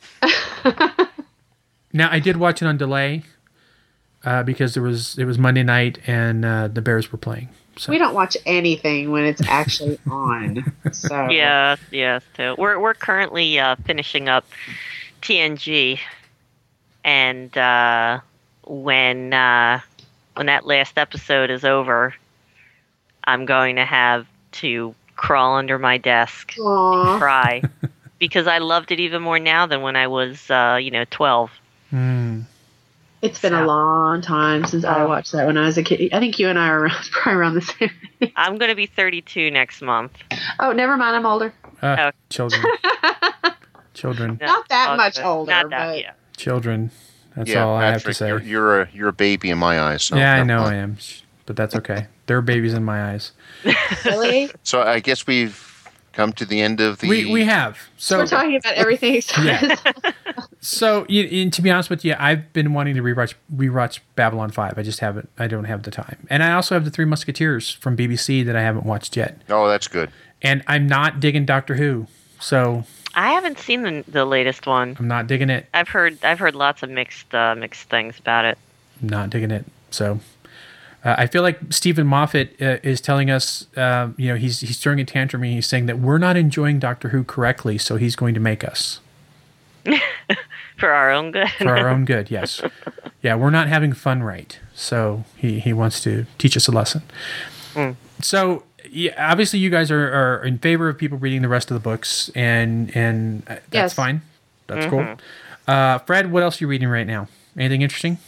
Now I did watch it on delay because it was Monday night and the Bears were playing. So. We don't watch anything when it's actually on. So yes, too. We're currently finishing up TNG, and when that last episode is over, I'm going to have to crawl under my desk and cry because I loved it even more now than when I was 12. It's been a long time since I watched that when I was a kid. I think you and I are probably around the same age. I'm going to be 32 next month. Oh, never mind. I'm older. Children. Children. Not that much older. Not that, but... yeah. Children. That's all I have to say. You're a baby in my eyes. So yeah, I know I am. But that's okay. There are babies in my eyes. Really? So I guess we've come to the end of the... We have. So we're talking about everything except yeah. So, to be honest with you, I've been wanting to rewatch Babylon 5. I just haven't. I don't have the time. And I also have The Three Musketeers from BBC that I haven't watched yet. Oh, that's good. And I'm not digging Doctor Who. So I haven't seen the latest one. I'm not digging it. I've heard lots of mixed things about it. I'm not digging it. So I feel like Stephen Moffat is telling us, he's throwing a tantrum and he's saying that we're not enjoying Doctor Who correctly, so he's going to make us. For our own good. For our own good, yes. Yeah, we're not having fun right, so he wants to teach us a lesson. So, yeah, obviously you guys are in favor of people reading the rest of the books, and that's Yes. fine. That's cool. Fred, what else are you reading right now? Anything interesting?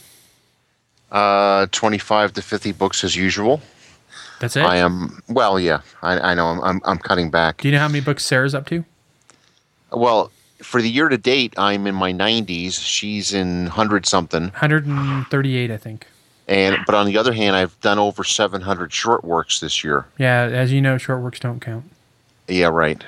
25 to 50 books as usual. That's it? I am, well, yeah, I know I'm cutting back. Do you know how many books Sarah's up to? Well, for the year to date, I'm in my 90s. She's in 100 something. 138, I think. But on the other hand, I've done over 700 short works this year. Yeah, as you know, short works don't count. Yeah, right.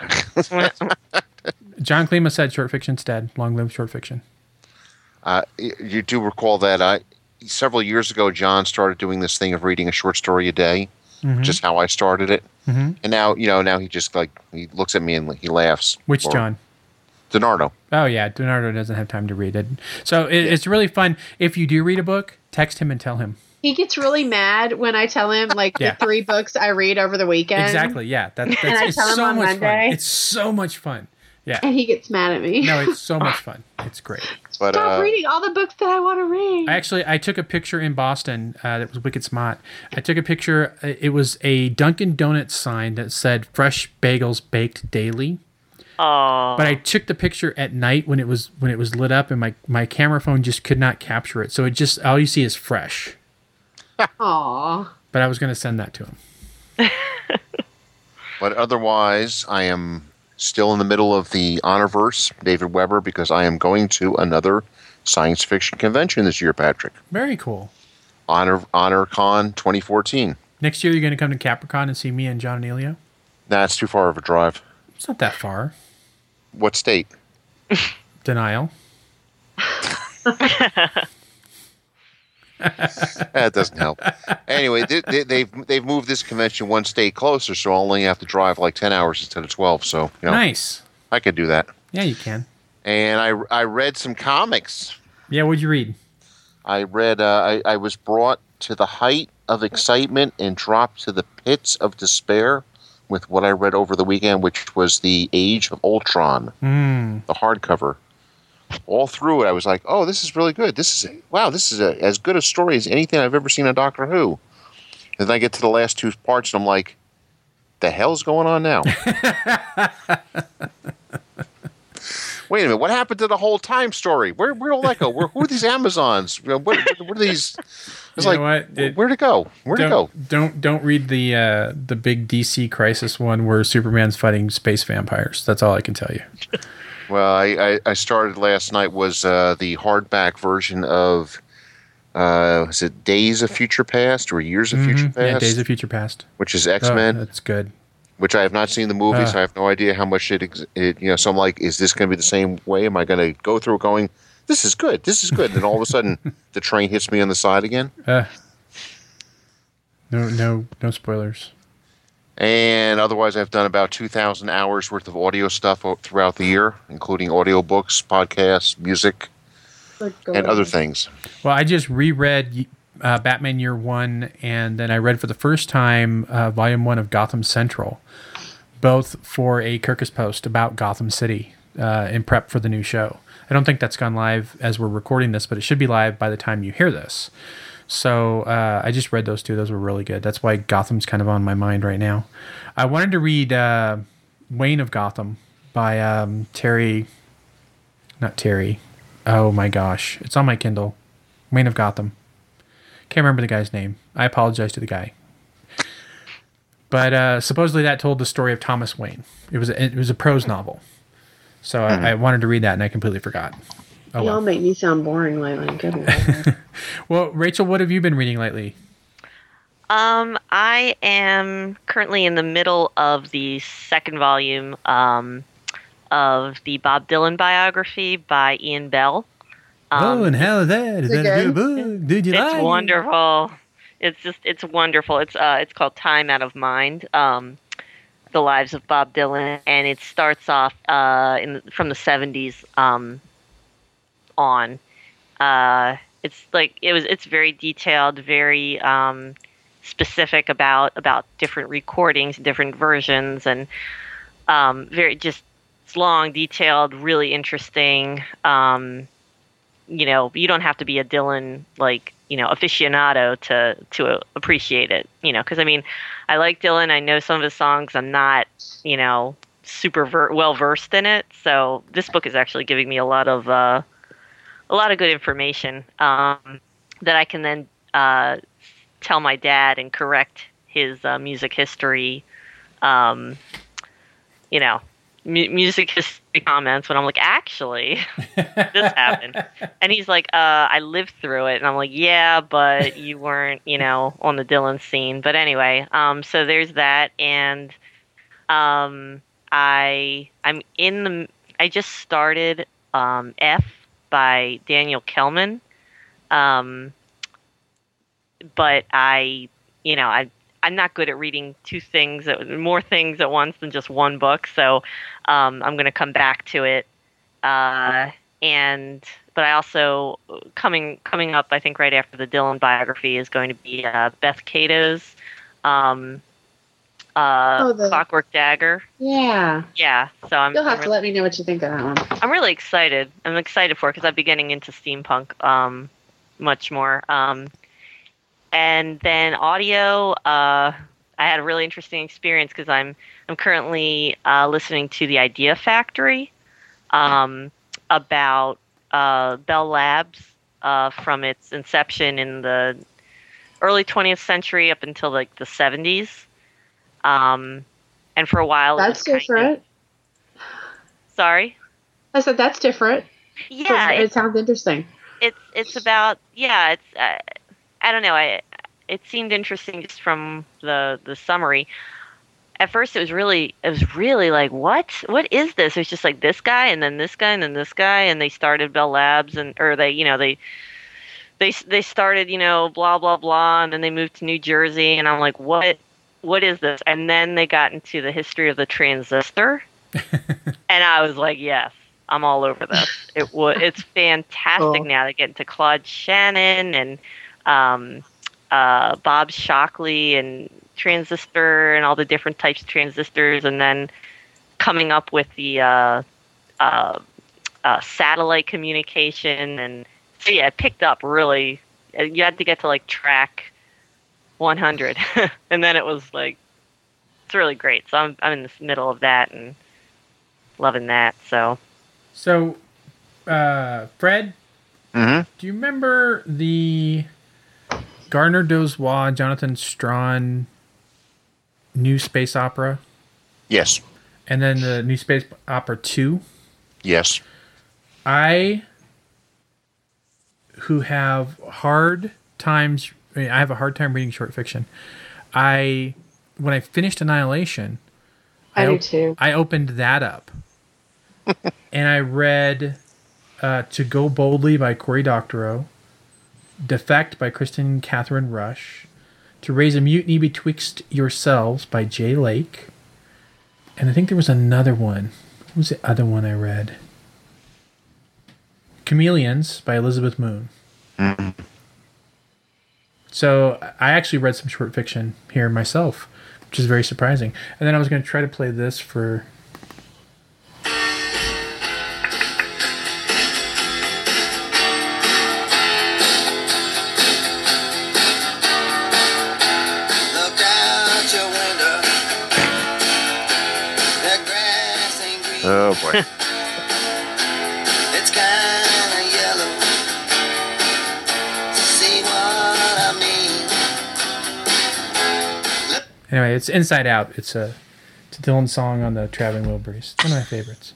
John Klima said short fiction's dead. Long live short fiction. You do recall that several years ago, John started doing this thing of reading a short story a day, which is how I started it. And now, now he just he looks at me and he laughs. Which John? DiNardo. Oh, yeah. DiNardo doesn't have time to read it. So it's really fun. If you do read a book, text him and tell him. He gets really mad when I tell him the 3 books I read over the weekend. Exactly. Yeah. That's I it's tell him so on much Monday. fun. It's so much fun. Yeah. And he gets mad at me. No, it's so much fun. It's great. But, Stop reading all the books that I want to read. I took a picture in Boston that was wicked smart. I took a picture. It was a Dunkin' Donuts sign that said "Fresh Bagels Baked Daily." Oh. But I took the picture at night when it was lit up, and my camera phone just could not capture it. So it just all you see is fresh. Aw. But I was going to send that to him. But otherwise, I am still in the middle of the Honorverse, David Weber, because I am going to another science fiction convention this year, Patrick. Very cool. HonorCon 2014. Next year, you're going to come to Capricorn and see me and John and Elio? That's too far of a drive. It's not that far. What state? Denial. That doesn't help. Anyway, they've moved this convention one state closer, so I only have to drive like 10 hours instead of 12. So Nice. I could do that. Yeah, you can. And I read some comics. Yeah, what'd you read? I read. I was brought to the height of excitement and dropped to the pits of despair with what I read over the weekend, which was the Age of Ultron, the hardcover. All through it, I was like, "Oh, this is really good. This is as good a story as anything I've ever seen on Doctor Who." And then I get to the last 2 parts, and I'm like, "The hell's going on now?" Wait a minute, what happened to the whole time story? Where'd all that go? Who are these Amazons? What are these? It's like, where'd it go? Where'd it go? Don't read the big DC Crisis one where Superman's fighting space vampires. That's all I can tell you. Well, I started last night was the hardback version of is it Days of Future Past or Years of Future Past? Yeah, Days of Future Past. Which is X-Men. That's good. Which I have not seen the movie, so I have no idea how much it so I'm like, is this going to be the same way? Am I going to go through it going, this is good, and then all of a sudden the train hits me on the side again? No spoilers. And otherwise, I've done about 2,000 hours worth of audio stuff throughout the year, including audiobooks, podcasts, music, and other things. Well, I just reread Batman Year One, and then I read for the first time Volume 1 of Gotham Central, both for a Kirkus Post about Gotham City in prep for the new show. I don't think that's gone live as we're recording this, but it should be live by the time you hear this. So I just read those 2. Those were really good. That's why Gotham's kind of on my mind right now. I wanted to read Wayne of Gotham by Terry. Not Terry. Oh my gosh. It's on my Kindle. Wayne of Gotham. Can't remember the guy's name. I apologize to the guy. But supposedly that told the story of Thomas Wayne. It was a prose novel. So I wanted to read that and I completely forgot. Oh, Y'all make me sound boring lately. Good Lord. Well, Rachel, what have you been reading lately? I am currently in the middle of the 2nd volume of the Bob Dylan biography by Ian Bell. And how is that? Is that a good book? Did you like it? It's wonderful. It's wonderful. It's called Time Out of Mind. The Lives of Bob Dylan, and it starts off from the 70s on. It's very detailed, very specific about different recordings, different versions, and very just it's long, detailed, really interesting. You know, you don't have to be a Dylan aficionado to appreciate it. You know, because I mean, I like Dylan. I know some of his songs. I'm not, super well versed in it. So this book is actually giving me a lot of good information that I can then tell my dad and correct his music history. Music history comments when I'm like, actually, this happened. And he's like, I lived through it. And I'm like, yeah, but you weren't, on the Dylan scene. But anyway, so there's that. And I just started F by Daniel Kellman. But I'm not good at reading more things at once than just one book. So I'm going to come back to it. But I also coming up, I think right after the Dylan biography is going to be Beth Cato's Clockwork Dagger. Yeah. Yeah. So you'll have to let me know what you think of that one. I'm really excited. I'm excited for it because I've been getting into steampunk much more. And then audio, I had a really interesting experience because I'm currently listening to The Idea Factory about Bell Labs from its inception in the early 20th century up until like the 70s. And for a while, that's different. Sorry, I said that's different. Yeah, it sounds interesting. It's about it's. I don't know. It seemed interesting just from the summary. At first, it was really like, what is this? It was just like this guy and then this guy and then this guy, and they started Bell Labs they started blah blah blah, and then they moved to New Jersey, and I'm like, what is this? And then they got into the history of the transistor, and I was like, yes, I'm all over this. It's fantastic. Cool. Now they get into Claude Shannon and Bob Shockley and transistor and all the different types of transistors, and then coming up with the satellite communication. And so yeah, it picked up really. You had to get to like track 100, and then it was like, it's really great. So I'm in the middle of that and loving that. So Fred, do you remember the Gardner Dozois, Jonathan Strahan New Space Opera? Yes. And then the New Space Opera 2? Yes. Who have hard times, I have a hard time reading short fiction. When I finished Annihilation, I do too. I opened that up. And I read To Go Boldly by Cory Doctorow, Defect by Kristen Catherine Rush, To Raise a Mutiny Betwixt Yourselves by Jay Lake, and I think there was another one. What was the other one I read? Chameleons by Elizabeth Moon. Mm-hmm. So I actually read some short fiction here myself, which is very surprising. And then I was going to try to play this for... Oh boy. It's kind of yellow. See what I mean? Anyway, it's Inside Out. It's a Dylan song on the Traveling Wilburys. One of my favorites.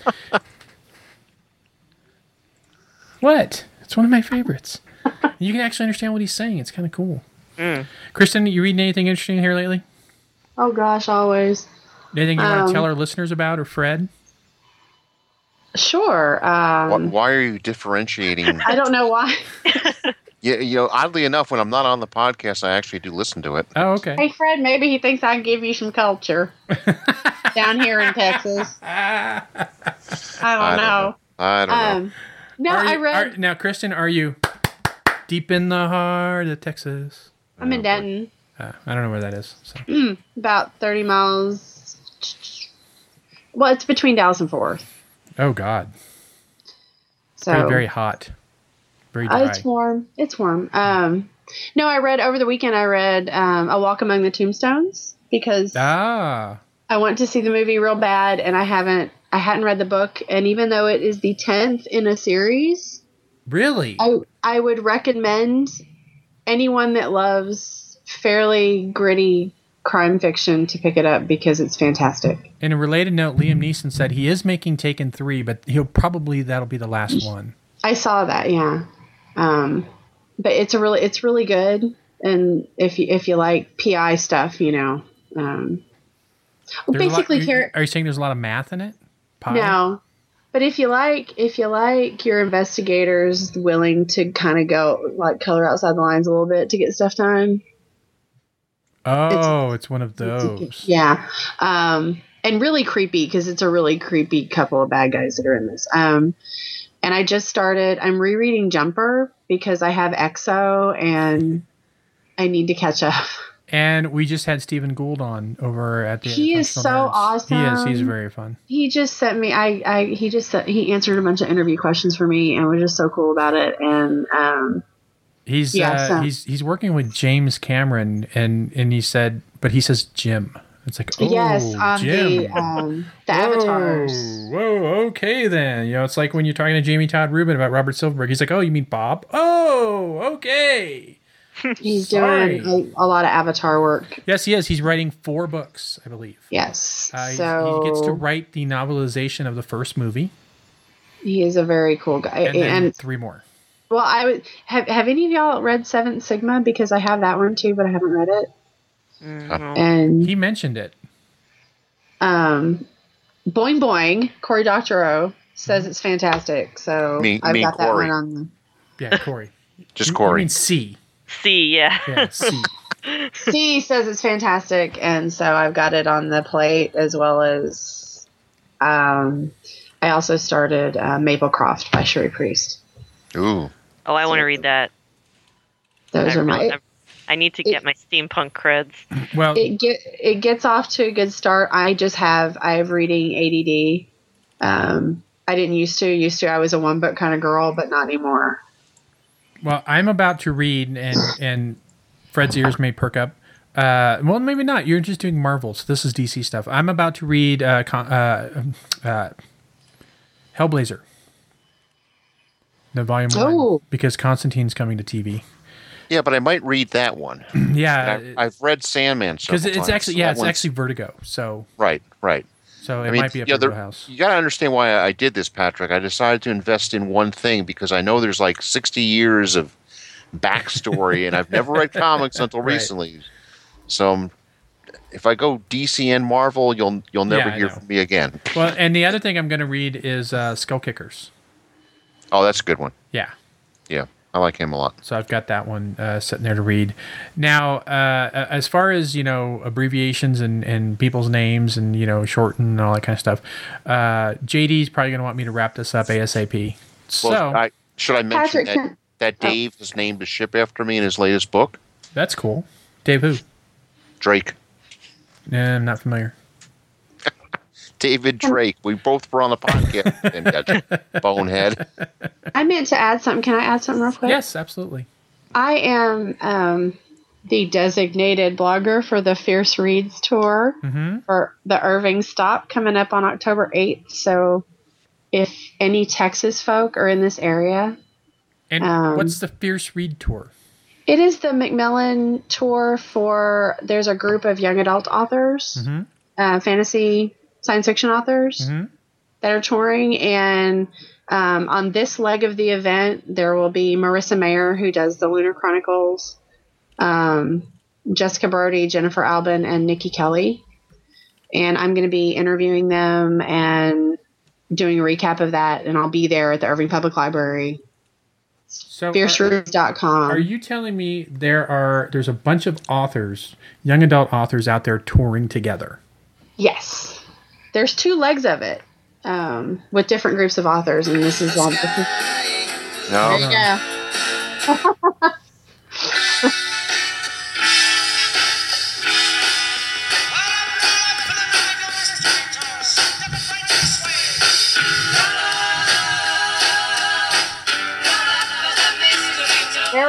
What? It's one of my favorites. You can actually understand what he's saying. It's kind of cool. Kristen, you reading anything interesting here lately? Oh gosh, always. Anything you want to tell our listeners about, or Fred? Sure. Why are you differentiating? I don't know why. Yeah, oddly enough, when I'm not on the podcast, I actually do listen to it. Oh, okay. Hey, Fred, maybe he thinks I can give you some culture down here in Texas. I don't know. I don't know. No, I read. Now, Kristen, are you deep in the heart of Texas? I'm in Denton. I don't know where that is. So. About 30 miles. Well, it's between Dallas and Fort Worth. Oh God, So very, very hot, very dry. it's warm. It's warm. No, I read over the weekend. I read A Walk Among the Tombstones because Ah, I want to see the movie real bad, and I hadn't reid the book. And even though it is the 10th in a series, really? I would recommend anyone that loves fairly gritty crime fiction to pick it up because it's fantastic. In a related note, Liam Neeson said he is making Taken 3, but that'll be the last one. I saw that, yeah. But it's really good, and if you like PI stuff, basically, are you saying there's a lot of math in it? Pie? no. But if you like your investigators willing to kind of go like color outside the lines a little bit to get stuff done, it's one of those. yeah, and really creepy because it's a really creepy couple of bad guys that are in this. And I just started. I'm rereading Jumper because I have EXO and I need to catch up. And we just had Stephen Gould on over at the. He is so Nerds. awesome. He is. He's very fun. He just sent me. He answered a bunch of interview questions for me and was just so cool about it. And he's working with James Cameron and he says Jim. It's like on Jim. the avatars. Whoa, okay then. It's like when you're talking to Jamie Todd Rubin about Robert Silverberg. He's like, oh, you mean Bob? Oh, okay. He's doing a lot of Avatar work. Yes, he is. He's writing 4 books, I believe. Yes. So he gets to write the novelization of the first movie. He is a very cool guy. And then and 3 more. Well, I would have any of y'all read Seventh Sigma because I have that one too, but I haven't read it. Mm-hmm. And he mentioned it. Boing Boing, Cory Doctorow says it's fantastic. So I've got that Corey. one on. Yeah, Corey. Just You Corey. mean C. C, yeah. Yeah, C. C says it's fantastic, and so I've got it on the plate as well as. I also started Maplecroft by Sherry Priest. Ooh. Oh, I want to read that. Those are my. I need to get my steampunk creds. Well, It gets off to a good start. I have reading ADD. I didn't used to. I was a one book kind of girl, but not anymore. Well, I'm about to read, and Fred's ears may perk up. Well, maybe not. You're just doing Marvel, so this is DC stuff. I'm about to read Hellblazer, the volume 1, because Constantine's coming to TV. Yeah, but I might read that one. Yeah, I've read Sandman because it's actually actually Vertigo. So right. So it might be a Vertigo house. You got to understand why I did this, Patrick. I decided to invest in one thing because I know there's like 60 years of backstory, and I've never read comics until recently. So if I go DC and Marvel, you'll never hear from me again. Well, and the other thing I'm going to read is Skull Kickers. Oh, that's a good one. Yeah. I like him a lot. So I've got that one sitting there to read. Now, as far as, abbreviations and people's names and, shorten and all that kind of stuff, JD's probably going to want me to wrap this up ASAP. Well, should I mention Patrick, that Dave has named a ship after me in his latest book? That's cool. Dave who? Drake. I'm not familiar. David Drake. We both were on the podcast. And got bonehead. I meant to add something. Can I add something real quick? Yes, absolutely. I am the designated blogger for the Fierce Reads tour for the Irving Stop coming up on October 8th. So if any Texas folk are in this area. And what's the Fierce Read tour? It is the Macmillan tour there's a group of young adult authors, fantasy, science fiction authors that are touring. And on this leg of the event, there will be Marissa Mayer, who does the Lunar Chronicles, Jessica Brody, Jennifer Albin, and Nikki Kelly. And I'm going to be interviewing them and doing a recap of that. And I'll be there at the Irving Public Library. So FierceReads.com. Are you telling me there's a bunch of authors, young adult authors out there touring together? Yes. There's 2 legs of it with different groups of authors. And this is one. No. There you go.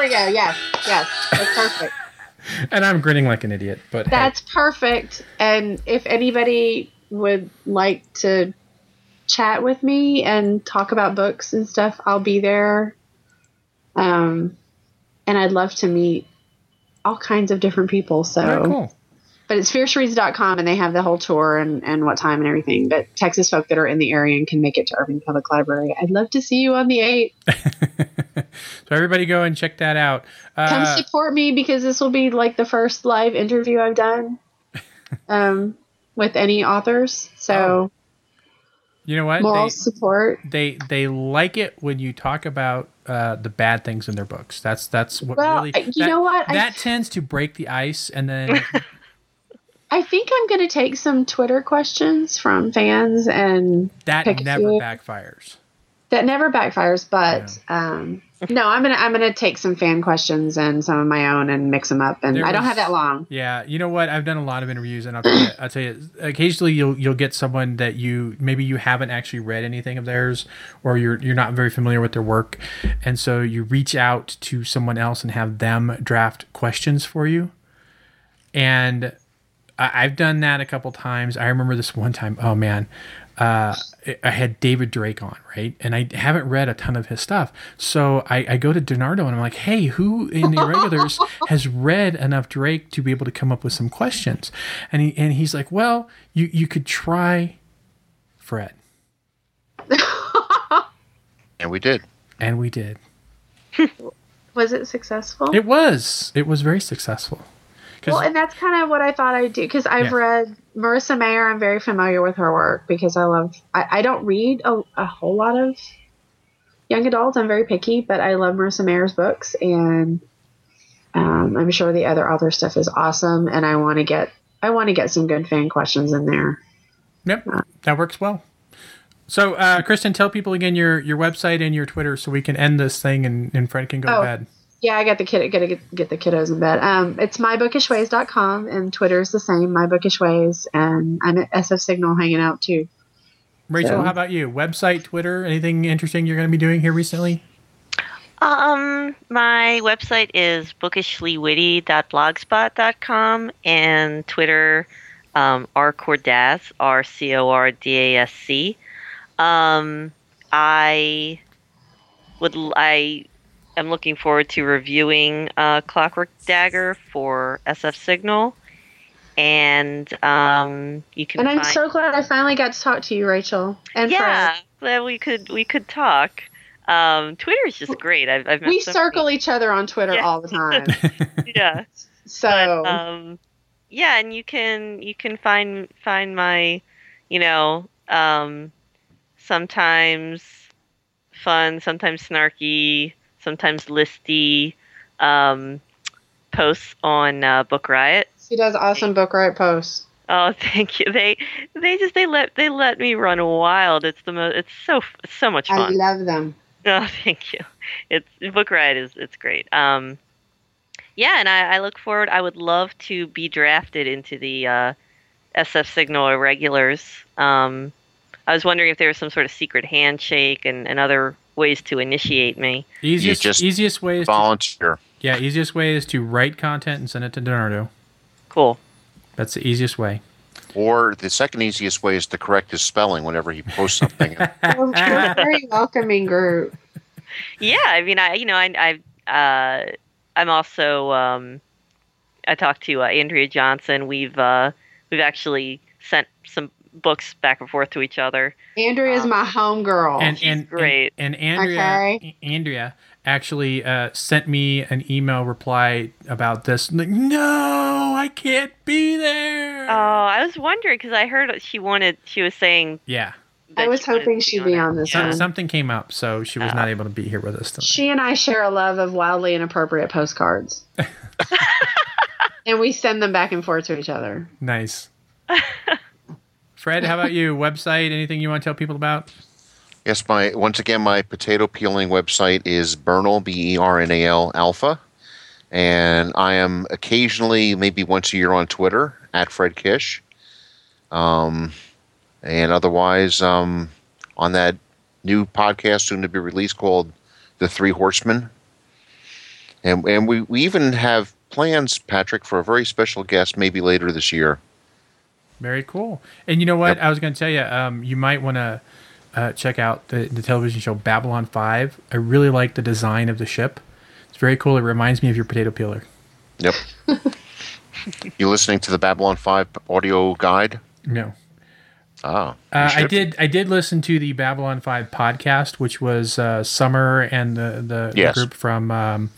we go. Yes. That's perfect. And I'm grinning like an idiot, but That's perfect. And if anybody would like to chat with me and talk about books and stuff, I'll be there. And I'd love to meet all kinds of different people. So, hey, cool. but it's fiercereads.com and they have the whole tour and what time and everything. But Texas folk that are in the area and can make it to Irving Public Library, I'd love to see you on the 8th. So everybody go and check that out. Come support me because this will be like the first live interview I've done with any authors. So you know what? moral support. They like it when you talk about the bad things in their books. That's what really. You know what? That tends to break the ice, and then I think I'm going to take some Twitter questions from fans and that pick a never few. backfires. That never backfires, but no, I'm gonna take some fan questions and some of my own and mix them up. And I don't have that long. Yeah, you know what? I've done a lot of interviews, and I'll tell you, occasionally you'll get someone that you haven't actually read anything of theirs, or you're not very familiar with their work, and so you reach out to someone else and have them draft questions for you. And I've done that a couple times. I remember this one time. Oh man. I had David Drake on, right? And I haven't read a ton of his stuff. So I go to DiNardo and I'm like, hey, who in the Irregulars has read enough Drake to be able to come up with some questions? And he's like, well, you could try Fred. And we did. And we did. Was it successful? It was very successful. Well, and that's kind of what I thought I'd do because I've read Marissa Mayer. I'm very familiar with her work because I don't read a whole lot of young adults. I'm very picky, but I love Marissa Mayer's books, and I'm sure the other author stuff is awesome. And I want to get some good fan questions in there. Yep, that works well. So, Kristen, tell people again your website and your Twitter so we can end this thing and Fred can go to bed. Yeah, I got the kid. Got to get the kiddos in bed. It's mybookishways.com and Twitter's the same, mybookishways, and I'm at SF Signal hanging out too. Rachel, how about you? Website, Twitter, anything interesting you're going to be doing here recently? My website is bookishlywitty.blogspot.com and Twitter, rcordasc, RCORDASC. I'm looking forward to reviewing Clockwork Dagger for SF Signal, and you can. And I'm so glad I finally got to talk to you, Rachel. And Fred. Glad we could talk. Twitter is just great. I've met we circle each other on Twitter all the time. Yeah. So. But, yeah, and you can find my, sometimes fun, sometimes snarky, sometimes listy posts on Book Riot. She does awesome Book Riot posts. Oh, thank you. They let me run wild. It's so much fun. I love them. Oh, thank you. Book Riot it's great. Yeah, and I look forward. I would love to be drafted into the SF Signal Irregulars. I was wondering if there was some sort of secret handshake and other ways to initiate me. Easiest way is volunteer. Easiest way is to write content and send it to DiNardo. Cool. That's the easiest way. Or the second easiest way is to correct his spelling whenever he posts something. We're a very welcoming group. Yeah, I mean, I'm also I talked to Andrea Johnson. We've actually sent some books back and forth to each other. Andrea is my homegirl. And great. And Andrea actually sent me an email reply about this. Like, no, I can't be there. Oh, I was wondering because I heard she was saying. Yeah. I was hoping she'd be on this one. Something came up, so she was not able to be here with us tonight. She and I share a love of wildly inappropriate postcards. And we send them back and forth to each other. Nice. Fred, how about you? Website, anything you want to tell people about? Yes, once again, my potato peeling website is Bernal, BERNAL Alpha. And I am occasionally, maybe once a year on Twitter, at Fred Kish. And otherwise, on that new podcast soon to be released called The Three Horsemen. And we even have plans, Patrick, for a very special guest maybe later this year. Very cool. And you know what? Yep. I was going to tell you, you might want to check out the television show Babylon 5. I really like the design of the ship. It's very cool. It reminds me of your potato peeler. Yep. You listening to the Babylon 5 audio guide? No. Ah. I did listen to the Babylon 5 podcast, which was Summer and the Yes. group from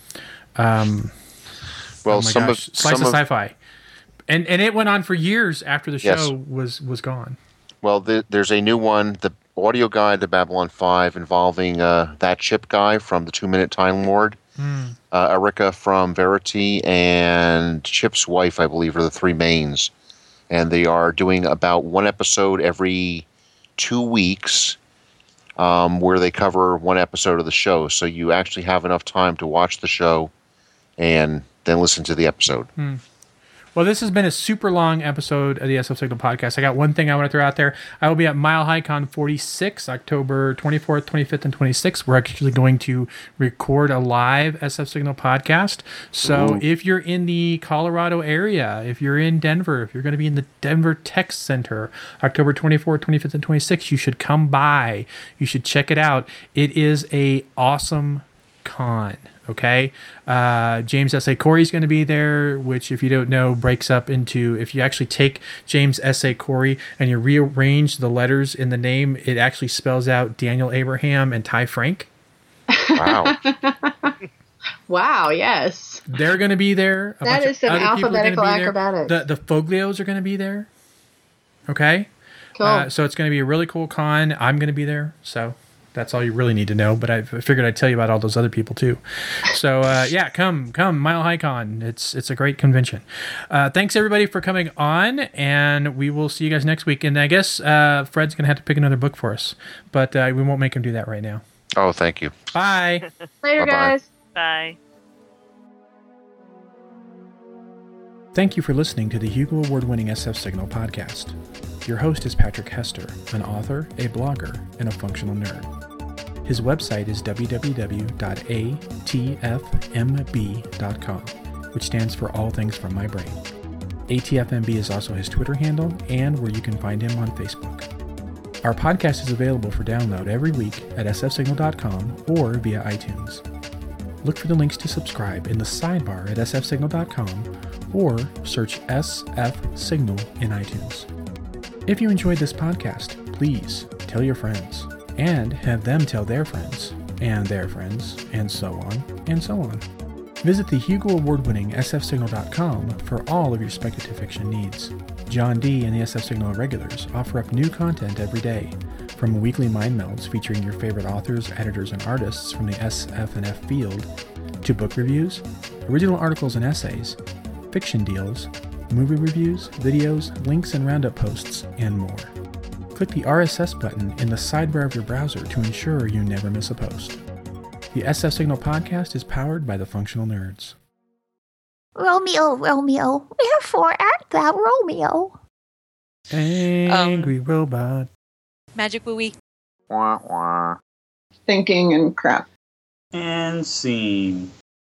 Well, Slice of Sci-Fi. And it went on for years after the Yes. show was gone. Well, there's a new one, the audio guide to Babylon 5, involving that chip guy from the 2 Minute Time Lord, Erica from Verity, and Chip's wife, I believe, are the three mains. And they are doing about one episode every 2 weeks, where they cover one episode of the show. So you actually have enough time to watch the show and then listen to the episode. Well, this has been a super long episode of the SF Signal podcast. I got one thing I want to throw out there. I will be at Mile High Con 46, October 24th, 25th, and 26th. We're actually going to record a live SF Signal podcast. So if you're in the Colorado area, if you're in Denver, if you're going to be in the Denver Tech Center, October 24th, 25th, and 26th, you should come by. You should check it out. It is a awesome con. Okay, James S.A. Corey's going to be there, which, if you don't know, breaks up into, if you actually take James S.A. Corey and you rearrange the letters in the name, it actually spells out Daniel Abraham and Ty Frank. Wow. Wow, yes. They're going to be there. That is some other people are gonna alphabetical be there. acrobatics. The Foglios are going to be there. Okay? Cool. So it's going to be a really cool con. I'm going to be there. So that's all you really need to know. But I figured I'd tell you about all those other people too. So yeah, come Mile High Con. It's a great convention. Thanks everybody for coming on, and we will see you guys next week. And I guess Fred's going to have to pick another book for us, but we won't make him do that right now. Oh, thank you. Bye. Later, Bye-bye. guys. Bye. Thank you for listening to the Hugo Award-winning SF Signal podcast. Your host is Patrick Hester, an author, a blogger, and a functional nerd. His website is www.atfmb.com, which stands for All Things From My Brain. ATFMB is also his Twitter handle and where you can find him on Facebook. Our podcast is available for download every week at sfsignal.com or via iTunes. Look for the links to subscribe in the sidebar at sfsignal.com or search SF Signal in iTunes. If you enjoyed this podcast, please tell your friends and have them tell their friends, and so on, and so on. Visit the Hugo Award-winning sfsignal.com for all of your speculative fiction needs. John D. and the SF Signal Regulars offer up new content every day, from weekly mind melds featuring your favorite authors, editors, and artists from the SF and F field, to book reviews, original articles and essays, fiction deals, movie reviews, videos, links and roundup posts, and more. Click the RSS button in the sidebar of your browser to ensure you never miss a post. The SF Signal podcast is powered by the Functional Nerds. Romeo, Romeo, wherefore art thou Romeo? Angry robot. Magic Wooey. Wah, wah. Thinking and crap. And scene.